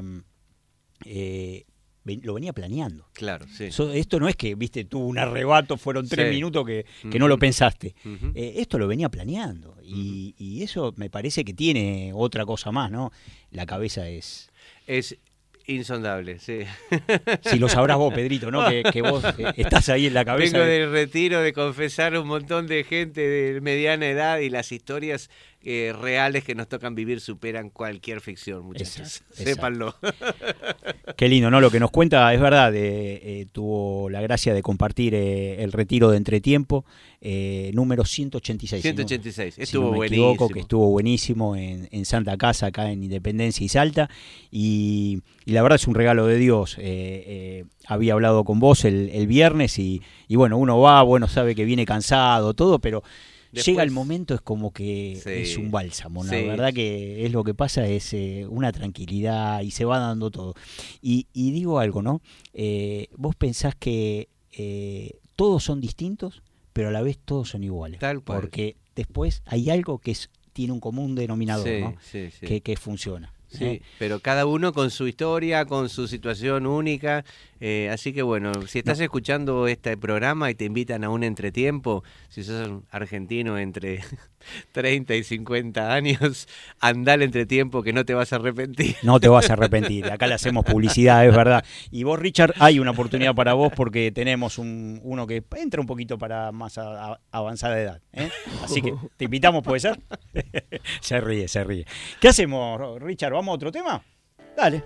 eh, lo venía planeando. Claro, sí. So, esto no es que, viste, tuvo un arrebato, fueron tres sí. minutos que, que uh-huh. no lo pensaste. Uh-huh. Eh, esto lo venía planeando. Y, uh-huh. y eso me parece que tiene otra cosa más, ¿no? La cabeza es... Es insondable, sí. Si lo sabrás vos, Pedrito, ¿no? Que, que vos eh, estás ahí en la cabeza. Vengo del retiro de confesar a un montón de gente de mediana edad y las historias eh, reales que nos tocan vivir superan cualquier ficción, muchachos. Exacto, sépanlo. Exacto. Qué lindo, ¿no? Lo que nos cuenta es verdad. Eh, eh, tuvo la gracia de compartir eh, el retiro de Entretiempo, eh, número ciento ochenta y seis. ciento ochenta y seis, si no, estuvo si no me buenísimo. Equivoco, que estuvo buenísimo en, en Santa Casa, acá en Independencia y Salta. Y, y la verdad es un regalo de Dios. Eh, eh, había hablado con vos el, el viernes y, y bueno, uno va, bueno, sabe que viene cansado, todo, pero... Después, llega el momento, es como que sí, es un bálsamo, ¿no? Sí. La verdad que es lo que pasa, es eh, una tranquilidad y se va dando todo. Y, y digo algo, ¿no? Eh, vos pensás que eh, todos son distintos, pero a la vez todos son iguales. Tal cual. Porque después hay algo que es, tiene un común denominador, sí, ¿no? Sí, sí. Que, que funciona. Sí, ¿eh? Pero cada uno con su historia, con su situación única, eh, así que bueno, si estás no. escuchando este programa y te invitan a un entretiempo, si sos un argentino entre treinta y cincuenta años, andá al entretiempo que no te vas a arrepentir. No te vas a arrepentir, acá le hacemos publicidad, es verdad. Y vos, Richard, hay una oportunidad para vos porque tenemos un uno que entra un poquito para más a, a, avanzada edad, ¿eh? Así que te invitamos, ¿puede ser? Se ríe, se ríe. ¿Qué hacemos, Richard? ¿Vamos a otro tema? Dale.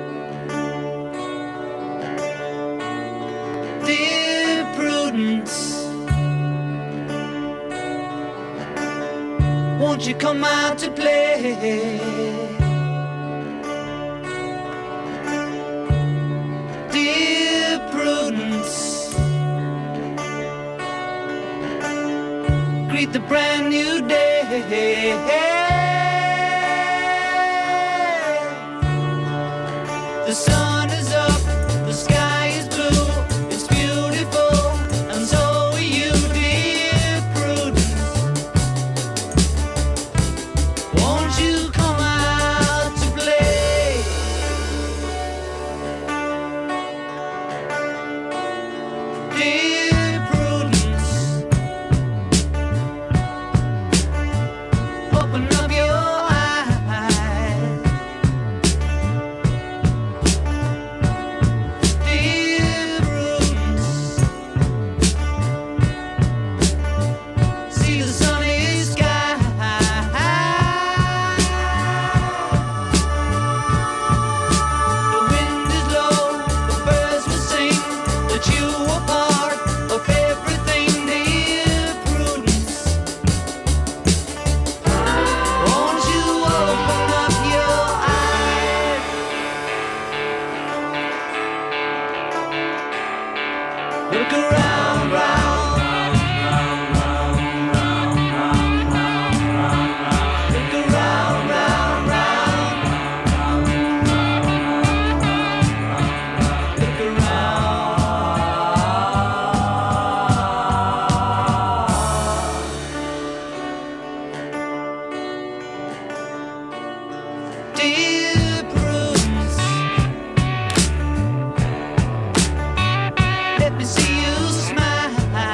Dear Prudence, won't you come out to play? Dear Prudence, greet the brand new day. The sun is up, the sky is blue, it's beautiful, and so are you, dear Prudence. Won't you come out to play? Dear Prudence, open up your eyes. Dear Prudence, see the sunny sky. The wind is low, the birds will sing that you are part of everything, dear Prudence. Won't you open up your eyes? Look around, round. Look around, round, round. Look around. Dear Prudence, let me see you smile.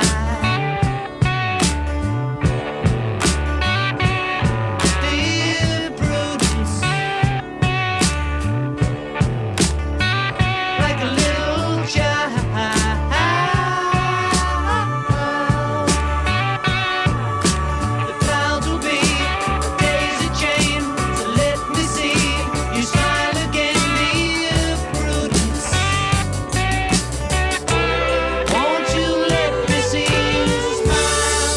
Dear Prudence, like a little child. The clouds will be a daisy chain, so let me see you smile again, dear Prudence. Won't you let me see you smile?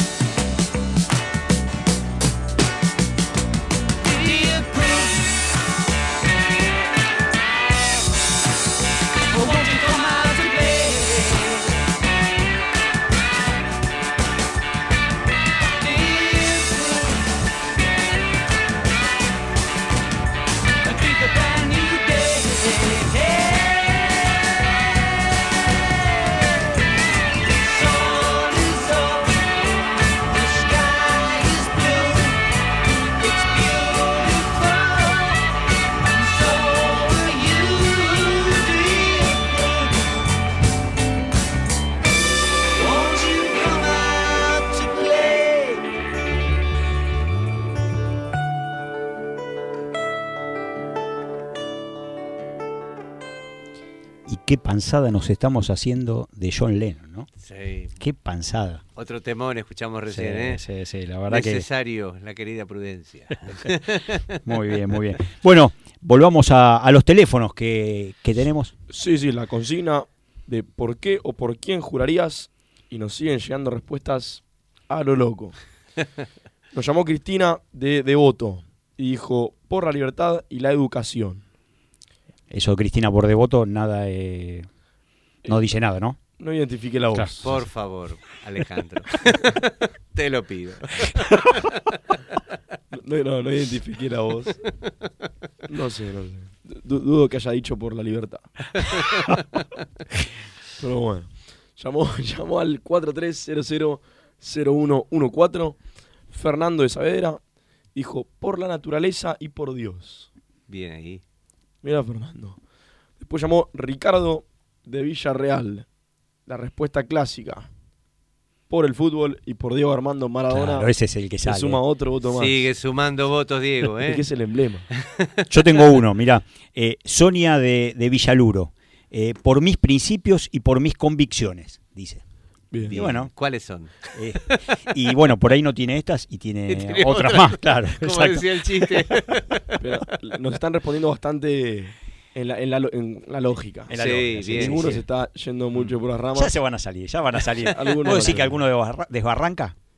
Dear Prudence, oh, won't you come out to play? Dear Prudence, I think a brand new day. The sun is up, the sky is blue, it's beautiful, and so are you, dear Prudence. Won't you come out to play? Y qué panzada nos estamos haciendo de John Lennon, ¿no? Sí. Qué panzada. Otro temón escuchamos recién, Sí, ¿eh? sí, sí, la verdad que Necesario, la querida Prudencia. muy bien, muy bien. Bueno, volvamos a, a los teléfonos que, que tenemos. Sí, sí, la consigna de por qué o por quién jurarías y nos siguen llegando respuestas a lo loco. Nos llamó Cristina de Devoto y dijo por la libertad y la educación. Eso, Cristina, por Devoto, nada, eh, no dice nada, ¿no? No identifique la voz. Claro. Por favor, Alejandro. Te lo pido. No, no, no identifiqué la voz. No sé, no sé. Du- dudo que haya dicho por la libertad. Pero bueno. Llamó, llamó al cuatro tres cero cero cero uno uno cuatro. Fernando de Saavedra dijo por la naturaleza y por Dios. Bien ahí. Mira, Fernando. Después llamó Ricardo de Villarreal. La respuesta clásica. Por el fútbol y por Diego Armando Maradona. Claro, ese es el que Se sale. suma otro voto más. Sigue sumando votos, Diego, ¿eh? Es que es el emblema. Yo tengo uno, mirá. Eh, Sonia de, de Villaluro. Eh, por mis principios y por mis convicciones, dice. Bien. Y bueno, ¿cuáles son? Eh, y bueno, por ahí no tiene estas y tiene, Tiene otras otra. más, claro. Como exacto. decía el chiste. Pero nos están respondiendo bastante en la, en la, lo- en la lógica. En la Sí, lógica, sí, bien. sí, Ninguno sí. se está yendo mucho por las ramas. Ya se van a salir, ya van a salir. Algunos ¿Puedo decir no. que alguno desbarra- desbarranca?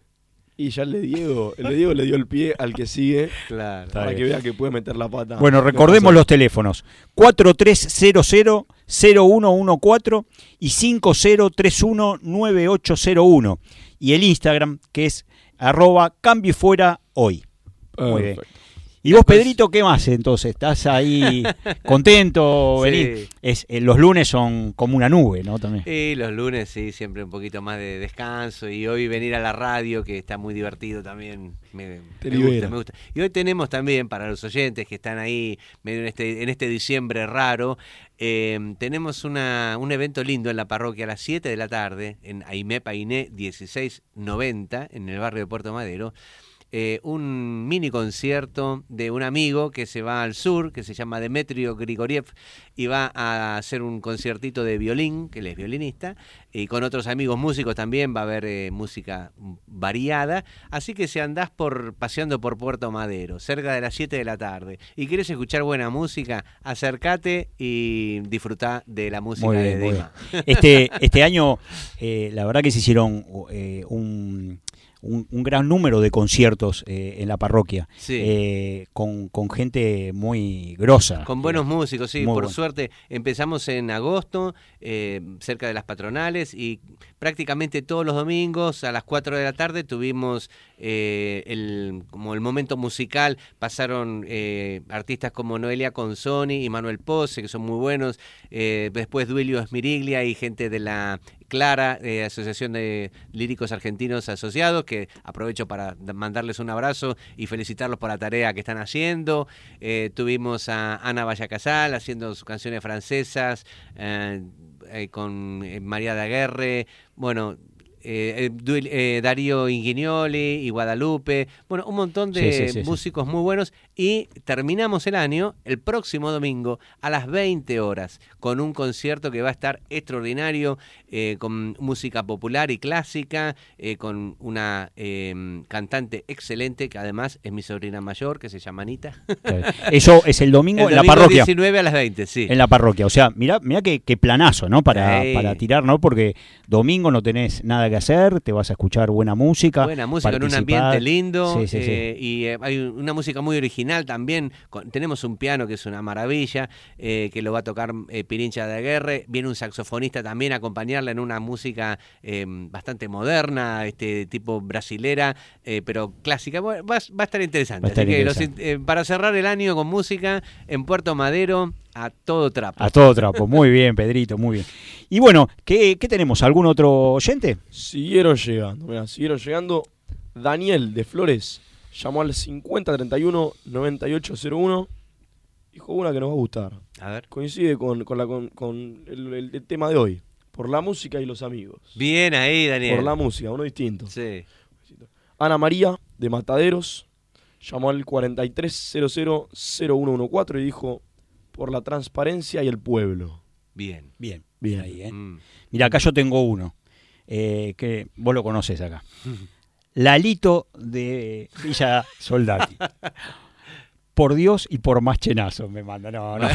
Y ya el de Diego, el de Diego le dio el pie al que sigue. Claro. Para bien. que vea que puede meter la pata. Bueno, No recordemos pasó. los teléfonos. cuatro tres cero cero cero uno uno cuatro y cinco cero tres uno nueve ocho cero uno. Y el Instagram, que es arroba cambio y fuera hoy. Muy bien. Perfecto. Y vos, Pedrito, ¿qué más entonces? ¿Estás ahí contento? Sí. Venís? Es, eh, los lunes son como una nube, ¿no? También. Y los lunes sí, siempre un poquito más de descanso. Y hoy venir a la radio, que está muy divertido también, me, Te me libera. gusta, me gusta. Y hoy tenemos también, para los oyentes que están ahí medio en este, en este diciembre raro, eh, tenemos una, un evento lindo en la parroquia a las siete de la tarde, en Aimé Painé dieciséis noventa, en el barrio de Puerto Madero. Eh, un mini concierto de un amigo que se va al sur, que se llama Demetrio Grigoriev, y va a hacer un conciertito de violín, que él es violinista, y con otros amigos músicos también va a haber eh, música variada. Así que si andás por paseando por Puerto Madero, cerca de las siete de la tarde, y querés escuchar buena música, acércate y disfrutá de la música Muy de bien, muy Dema. bien. Este, este año, eh, la verdad que se hicieron eh, un... Un, un gran número de conciertos eh, en la parroquia, Sí. eh, con, con gente muy grosa. Con buenos músicos, sí, Muy por bueno. suerte empezamos en agosto, eh, cerca de las patronales, y prácticamente todos los domingos a las cuatro de la tarde tuvimos eh, el, como el momento musical. Pasaron eh, artistas como Noelia Consoni y Manuel Pose, que son muy buenos, eh, después Duilio Esmiriglia y gente de la Clara, eh, Asociación de Líricos Argentinos Asociados, que aprovecho para mandarles un abrazo y felicitarlos por la tarea que están haciendo. Eh, tuvimos a Ana Vallacasal haciendo sus canciones francesas, eh, eh, con eh, María Daguerre, bueno... Eh, eh, eh, Darío Inguignoli y Guadalupe, bueno, un montón de Sí, sí, sí, músicos muy buenos, y terminamos el año el próximo domingo a las veinte horas con un concierto que va a estar extraordinario, eh, con música popular y clásica, eh, con una eh, cantante excelente que además es mi sobrina mayor, que se llama Anita. Eso es el domingo El en la domingo parroquia. diecinueve a las veinte, sí. En la parroquia, o sea, mirá, mirá qué, qué planazo, ¿no? Para, Sí. para tirar, ¿no? Porque domingo no tenés nada que hacer, te vas a escuchar buena música. Buena música en un participar. ambiente lindo, Sí, sí, sí. eh, y eh, hay una música muy original también. Con, tenemos un piano que es una maravilla, eh, que lo va a tocar eh, Pirincha de Aguerre. Viene un saxofonista también a acompañarla en una música eh, bastante moderna, este tipo brasilera, eh, pero clásica. Bueno, va, va a estar interesante. Va a estar Así que los, interesante. eh, para cerrar el año con música en Puerto Madero, a todo trapo. A todo trapo. Muy bien, Pedrito, muy bien. Y bueno, ¿qué, qué tenemos? ¿Algún otro oyente? Siguieron llegando, mirá, siguieron llegando. Daniel de Flores llamó al cincuenta treinta y uno noventa y ocho cero uno. Dijo una que nos va a gustar. A ver. Coincide con, con, la, con, con el, el- el tema de hoy. Por la música y los amigos. Bien ahí, Daniel. Por la música, uno distinto. Sí. Ana María de Mataderos llamó al cuarenta y tres cero cero cero uno uno cuatro y dijo: por la transparencia y el pueblo. Bien. Bien, Bien. ahí, ¿eh? Mm. Mira, acá yo tengo uno, eh, que vos lo conoces acá. Lalito de Villa Soldati. Por Dios y por más chenazo me manda. No, no.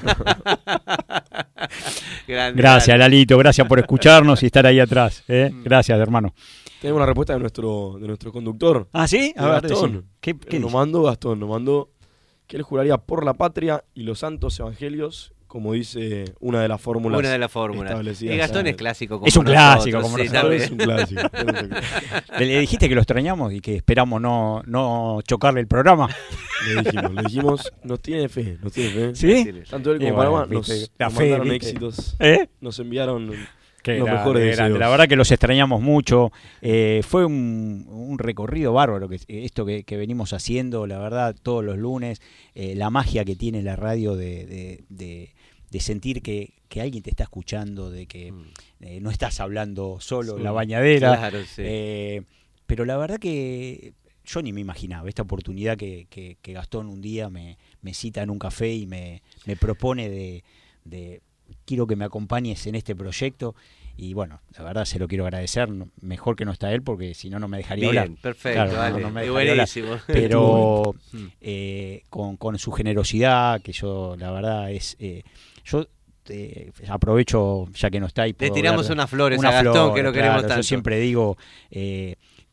Grande, Gracias, grande. Lalito, gracias por escucharnos y estar ahí atrás. ¿eh? Gracias, hermano. Tenemos una respuesta de nuestro, de nuestro conductor. ¿Ah, sí? De Gastón. decí. ¿Qué, qué Eh, nos dice? mandó Gastón, nos mandó que él juraría por la patria y los santos evangelios, como dice una de las fórmulas. Una de las fórmulas. establecidas. Y Gastón Ah, es clásico como Es un nosotros, clásico como sí, nosotros. también. Es un clásico. es un clásico. Le, le dijiste que lo extrañamos y que esperamos no, no chocarle el programa. Le dijimos, le dijimos, nos tiene fe, nos tiene fe. ¿Sí? Tanto él Y como bueno, Panamá nos, viste, la nos fe, mandaron viste. éxitos, ¿Eh? nos enviaron Qué los grande, mejores qué grande. deseos. La verdad que los extrañamos mucho. Eh, fue un, un recorrido bárbaro que esto que, que venimos haciendo, la verdad, todos los lunes. Eh, la magia que tiene la radio de, de, de, de sentir que, que alguien te está escuchando, de que eh, no estás hablando solo en la bañadera. Claro, sí. Eh, pero la verdad que yo ni me imaginaba esta oportunidad que, que, que Gastón un día me, me cita en un café y me, me propone de, de quiero que me acompañes en este proyecto. Y bueno, la verdad se lo quiero agradecer. No- mejor que no está él porque si no, no me dejaría Bien, hablar. perfecto, Claro, vale. no, no me Y dejaría hablar. buenísimo. Pero Mm. eh, con, con su generosidad, que yo la verdad es... eh, yo eh, aprovecho, ya que no está, y Le puedo tiramos hablar- unas flores una a Gastón, flor, que lo queremos claro, tanto. Yo siempre digo... eh,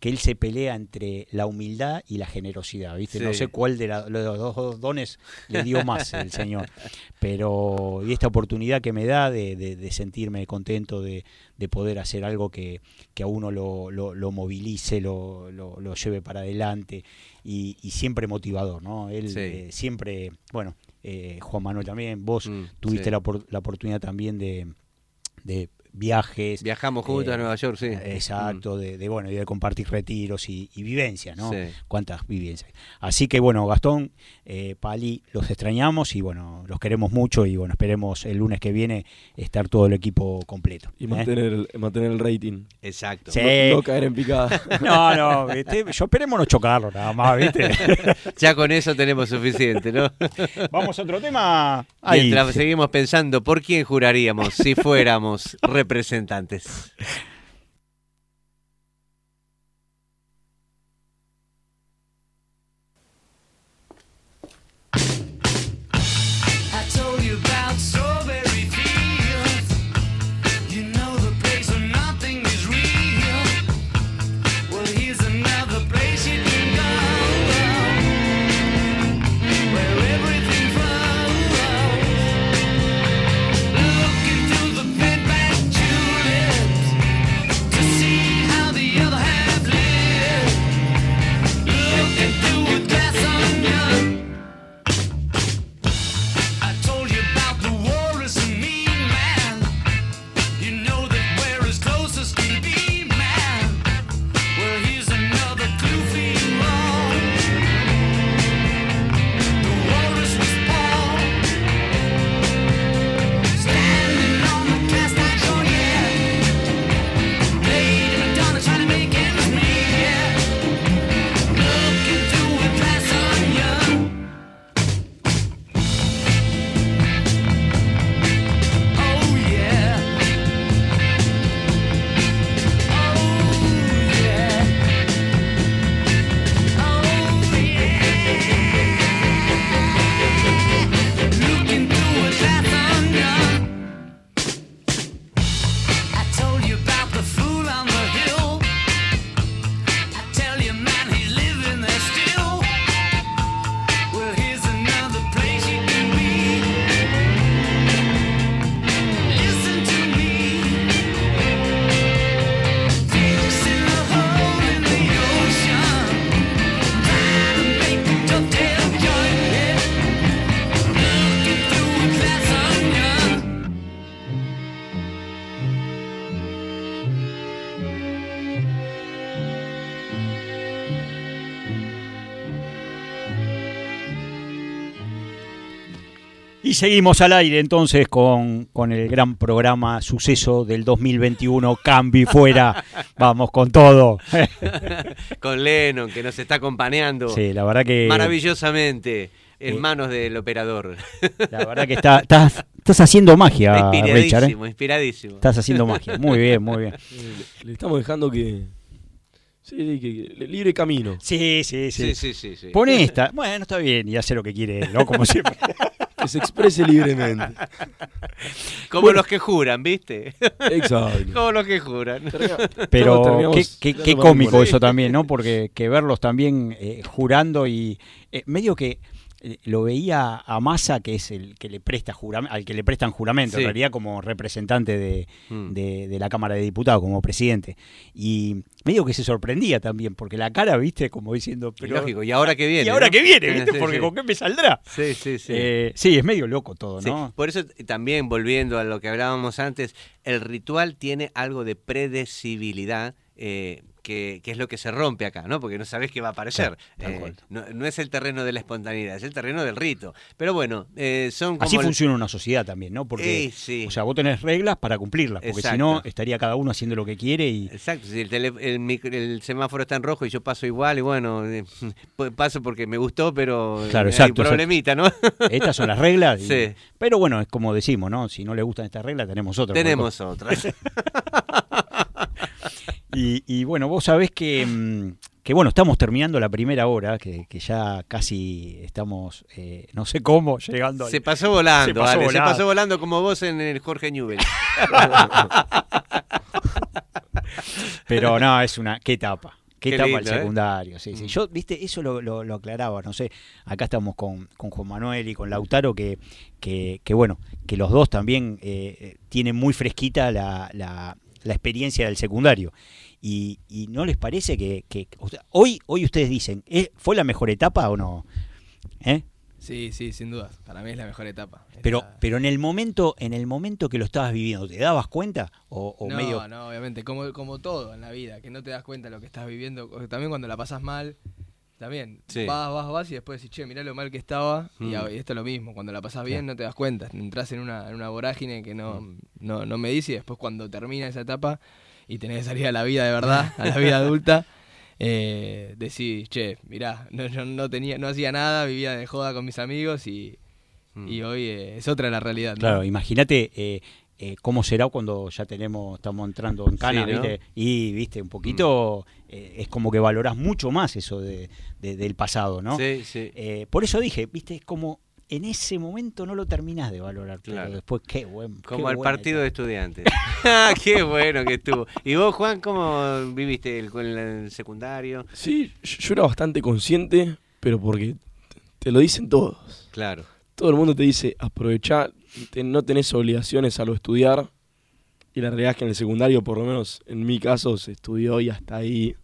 que él se pelea entre la humildad y la generosidad, ¿viste? Sí. No sé cuál de, la, de los dos dones le dio más el señor, pero y esta oportunidad que me da de, de, de sentirme contento de, de poder hacer algo que, que a uno lo, lo, lo movilice, lo, lo, lo lleve para adelante y, y siempre motivador, ¿no? Él sí. eh, siempre, bueno, eh, Juan Manuel también, vos mm, tuviste sí. la, la oportunidad también de, de viajes. Viajamos juntos eh, a Nueva York, sí. Exacto, mm. de, de bueno, y de compartir retiros y, y vivencias, ¿no? Sí. Cuántas vivencias. Así que bueno, Gastón, eh, Pali, los extrañamos y bueno, los queremos mucho y bueno, esperemos el lunes que viene estar todo el equipo completo. Y mantener, ¿eh? el, mantener el rating. Exacto. Sí. No, no caer en picada. No, no, ¿viste? Yo esperemos no chocarlo nada más, ¿viste? Ya con eso tenemos suficiente, ¿no? Vamos a otro tema. Ahí. Mientras seguimos pensando, ¿por quién juraríamos si fuéramos representantes? Y seguimos al aire entonces con, con el gran programa suceso del dos mil veintiuno, Cambio y Fuera. Vamos con todo. Con Lennon, que nos está acompañando. Sí, la verdad que... maravillosamente, en eh, manos del operador. La verdad que está, estás, estás haciendo magia, inspiradísimo, Richard. ¿eh? Inspiradísimo. Estás haciendo magia. Muy bien, muy bien. Le, le estamos dejando que... Sí, que, que libre camino. Sí, sí, sí. Sí, sí, sí, sí. Pone esta. Bueno, está bien, y hace lo que quiere, ¿no? Como siempre. Que se exprese libremente. Como bueno, los que juran, ¿viste? Exacto. Como los que juran. Pero qué, qué, qué cómico eso también, ¿no? Porque que verlos también eh, jurando y eh, medio que eh, lo veía a Massa, que es el que le presta juram- al que le prestan juramento, sí. En realidad como representante de, mm. de, de la Cámara de Diputados, como presidente. Y medio que se sorprendía también, porque la cara, viste, como diciendo... Pero, y lógico, ¿y ahora qué viene? ¿Y ahora ¿no? qué viene, viste? Sí, porque sí. ¿con qué me saldrá? Sí, sí, sí. Eh, sí, es medio loco todo, ¿no? Sí. Por eso también, volviendo a lo que hablábamos antes, el ritual tiene algo de predecibilidad, eh, que, que es lo que se rompe acá, ¿no? Porque no sabés qué va a aparecer. Claro, eh, no, no es el terreno de la espontaneidad, es el terreno del rito. Pero bueno, eh, son como... Así el... funciona una sociedad también, ¿no? Porque, eh, sí. o sea, vos tenés reglas para cumplirlas, porque Exacto. si no, estaría cada uno haciendo lo que quiere y... Exacto, si el, tele, el, micro, el semáforo está en rojo y yo paso igual, y bueno, eh, paso porque me gustó, pero claro, hay exacto, un problemita, ¿no? Estas son las reglas. Y... Sí. Pero bueno, es como decimos, ¿no? Si no le gustan estas reglas, tenemos otras. Tenemos otras. Y, y bueno, vos sabés que, que bueno, estamos terminando la primera hora, que, que ya casi estamos, eh, no sé cómo, llegando. Se pasó volando, se pasó, Ale, volando. se pasó volando como vos en el Jorge Newell. Pero no, es una, qué etapa. qué, Qué etapa lindo, el ¿eh? secundario. Sí, sí. Mm. Yo, viste, eso lo, lo, lo aclaraba, no sé, acá estamos con, con Juan Manuel y con Lautaro, que, que, que bueno, que los dos también eh, tienen muy fresquita la, la, la experiencia del secundario. Y, y ¿no les parece que, que o sea, hoy, hoy ustedes dicen, ¿eh, ¿fue la mejor etapa o no? ¿Eh? Sí, sí, sin duda. Para mí es la mejor etapa. Pero, Esta- pero en el momento, en el momento que lo estabas viviendo, ¿te dabas cuenta? O, o no, medio. no, obviamente, como, como todo en la vida, que no te das cuenta de lo que estás viviendo. o También cuando la pasas mal, también Sí. vas, vas, vas y después decís, che, mirá lo mal que estaba. Mm. Y, a- y esto es lo mismo, cuando la pasas bien no te das cuenta. Entrás en una, en una vorágine que no, no, no me dice y después cuando termina esa etapa y tenés que salir a la vida de verdad, a la vida adulta, eh, decís, che, mirá, no, yo no tenía, no hacía nada, vivía de joda con mis amigos y, Mm. y hoy eh, es otra la realidad, ¿no? Claro, imagínate eh, eh, cómo será cuando ya tenemos, estamos entrando en cana, Sí, ¿no? ¿viste? Y, viste, un poquito, eh, es como que valorás mucho más eso de, de- del pasado, ¿no? Sí, sí. Eh, por eso dije, viste, es como en ese momento no lo terminás de valorar, pero Claro. después qué buen. qué Como el buena partido de etapa. estudiantes. Ah, qué bueno que estuvo. ¿Y vos, Juan, cómo viviste el, con el secundario? Sí, yo yo era bastante consciente, pero porque te lo dicen todos. Claro. Todo el mundo te dice, aprovechá, te- no tenés obligaciones a lo estudiar. Y la realidad es que en el secundario, por lo menos en mi caso, se estudió y hasta ahí.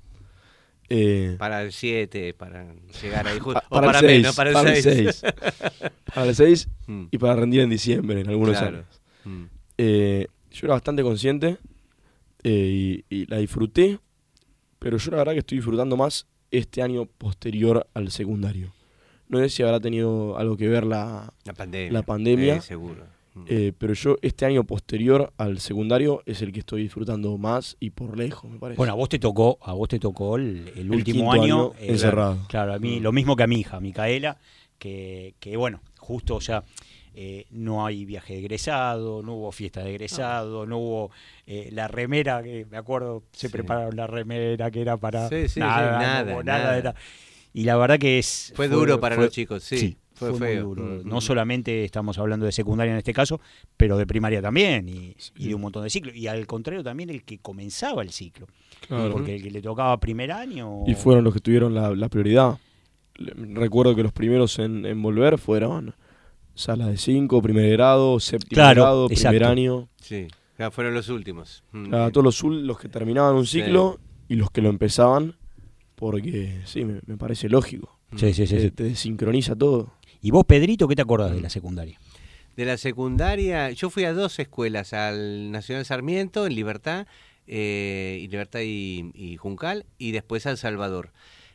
Eh, Para el siete, para llegar ahí justo. pa- O para, el seis, menos, para el para el seis. seis. Para el seis Mm, y para rendir en diciembre en algunos claro. años. Mm. Eh, yo era bastante consciente eh, y, y la disfruté, pero yo la verdad que estoy disfrutando más este año posterior al secundario. No sé si habrá tenido algo que ver la, La pandemia. la pandemia, Eh, seguro. Mm. eh, pero yo este año posterior al secundario es el que estoy disfrutando más y por lejos, me parece. Bueno, a vos te tocó, a vos te tocó el, el El último quinto año, año eh, encerrado. Claro, a mí Mm. lo mismo que a mi hija, Micaela, que, que bueno, justo ya eh, no hay viaje de egresado, no hubo fiesta de egresado, no hubo eh, la remera, que me acuerdo, se Sí. prepararon la remera que era para Sí, sí, sí, nada, no nada, hubo nada. era- y la verdad que es... Fue duro para los chicos, sí, fue fue, muy feo. duro. Mm, No mm. solamente estamos hablando de secundaria en este caso, pero de primaria también y, Sí. y de un montón de ciclos. Y al contrario también el que comenzaba el ciclo. Claro. Porque el que le tocaba primer año... Y fueron los que tuvieron la, la prioridad. Le- Recuerdo que los primeros en, en volver fueron sala de cinco, primer grado, séptimo Claro, grado, primer exacto. año. Sí, ya fueron los últimos. Mm, A bien. todos los, ul- los que terminaban un Sí. ciclo y los que lo empezaban, porque sí, me, me parece lógico. Sí, sí, sí, Te, sí. te desincroniza todo. ¿Y vos, Pedrito, qué te acordás de la secundaria? De la secundaria, yo fui a dos escuelas, al Nacional Sarmiento, en Libertad, eh, y Libertad y, y Juncal, y después al Salvador.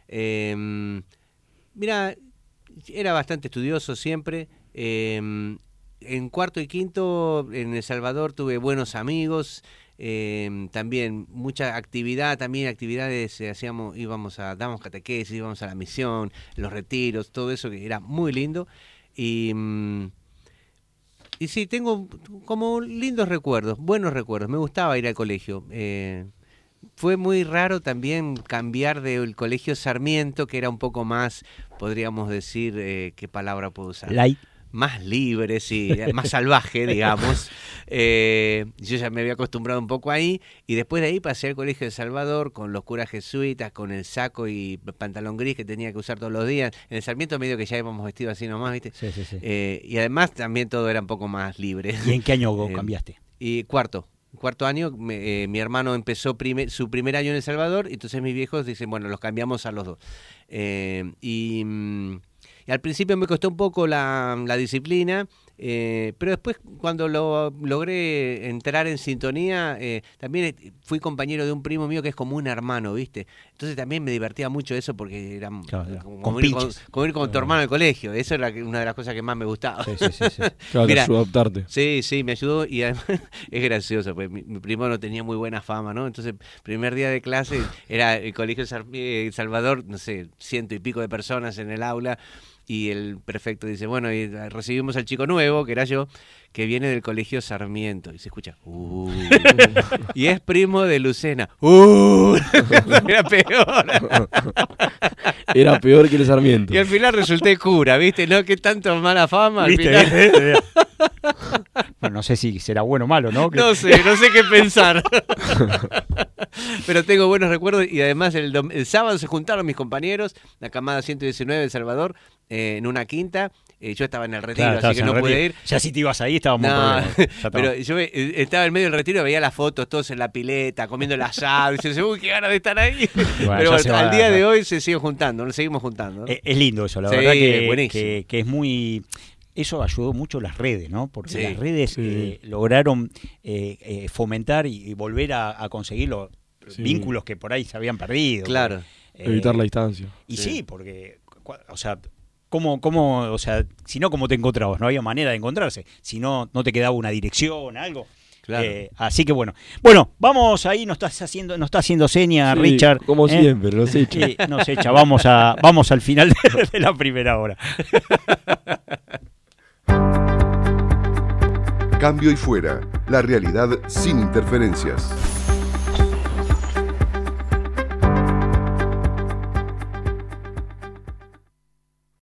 Eh, mira, era bastante estudioso siempre. eh, en cuarto y quinto, en El Salvador, tuve buenos amigos. Eh, también mucha actividad, también actividades, eh, hacíamos, íbamos a, damos catequesis, íbamos a la misión, los retiros, todo eso que era muy lindo. Y... mm, Y sí, tengo como lindos recuerdos, buenos recuerdos. Me gustaba ir al colegio. Eh, fue muy raro también cambiar del colegio Sarmiento, que era un poco más, podríamos decir, eh, ¿qué palabra puedo usar? Light. Más libre, sí, más salvaje, digamos. Eh, yo ya me había acostumbrado un poco ahí. Y después de ahí pasé al colegio de Salvador con los curas jesuitas, con el saco y pantalón gris que tenía que usar todos los días. En el Sarmiento medio que ya íbamos vestidos así nomás, ¿viste? Sí, sí, sí. Eh, y además también todo era un poco más libre. ¿Y en qué año Eh, cambiaste? Y cuarto, cuarto año, me- eh, mi hermano empezó prime- su primer año en El Salvador, y entonces mis viejos dicen, bueno, los cambiamos a los dos. Eh, y, mm, y al principio me costó un poco la, la disciplina, eh, pero después cuando lo logré entrar en sintonía, eh, también fui compañero de un primo mío que es como un hermano, ¿viste? Entonces también me divertía mucho eso porque era Claro, claro. como, Con ir con, pinches. como ir con tu hermano al colegio. Eso era una de las cosas que más me gustaba. Sí, sí, sí, sí. Claro, Mira, te ayuda a adaptarte. Sí, sí, me ayudó y además es gracioso, pues mi, mi primo no tenía muy buena fama, ¿no? Entonces, primer día de clase era el colegio Sar- eh, Salvador, no sé, ciento y pico de personas en el aula, y el prefecto dice, bueno, y recibimos al chico nuevo, que era yo, que viene del colegio Sarmiento, y se escucha, uh, y es primo de Lucena, uh, era peor. Era peor que el Sarmiento. Y al final resulté cura, ¿viste? ¿No? Qué tanto mala fama al ¿Viste? final. ¿Viste? Bueno, no sé si será bueno o malo, ¿no? Que- No sé, no sé qué pensar. Pero tengo buenos recuerdos y además el, dom- el sábado se juntaron mis compañeros, la camada ciento diecinueve de El Salvador, eh, en una quinta. Eh, yo estaba en el retiro, Claro, así estabas que en no el pude retiro. ir. Ya si te ibas ahí estábamos No, problemas. Ya estaba. pero yo eh, estaba en medio del retiro, veía las fotos, todos en la pileta, comiendo el asado, y yo, uy, qué ganas de estar ahí. Bueno, Pero ya se bueno, va al a día dar. de hoy se sigue juntando, nos seguimos juntando, ¿no? Es, es lindo eso, la Sí, verdad que, buenísimo. que, que es muy... Eso ayudó mucho las redes, ¿no? Porque Sí, las redes sí. eh, lograron eh, eh, fomentar y, y volver a, a conseguir los Sí. vínculos que por ahí se habían perdido. Claro. Eh, Evitar la distancia. Y Sí. sí, porque, cua- o sea, ¿cómo, cómo, o sea, si no, ¿cómo te encontrabas? No había manera de encontrarse. Si no, no te quedaba una dirección, algo. Claro. Eh, así que bueno. Bueno, vamos ahí, nos estás haciendo, nos está haciendo seña, Sí, Richard. como ¿eh? siempre, nos echa. Sí, nos echa. Vamos, a, vamos al final de, de la primera hora. Cambio y Fuera, la realidad sin interferencias.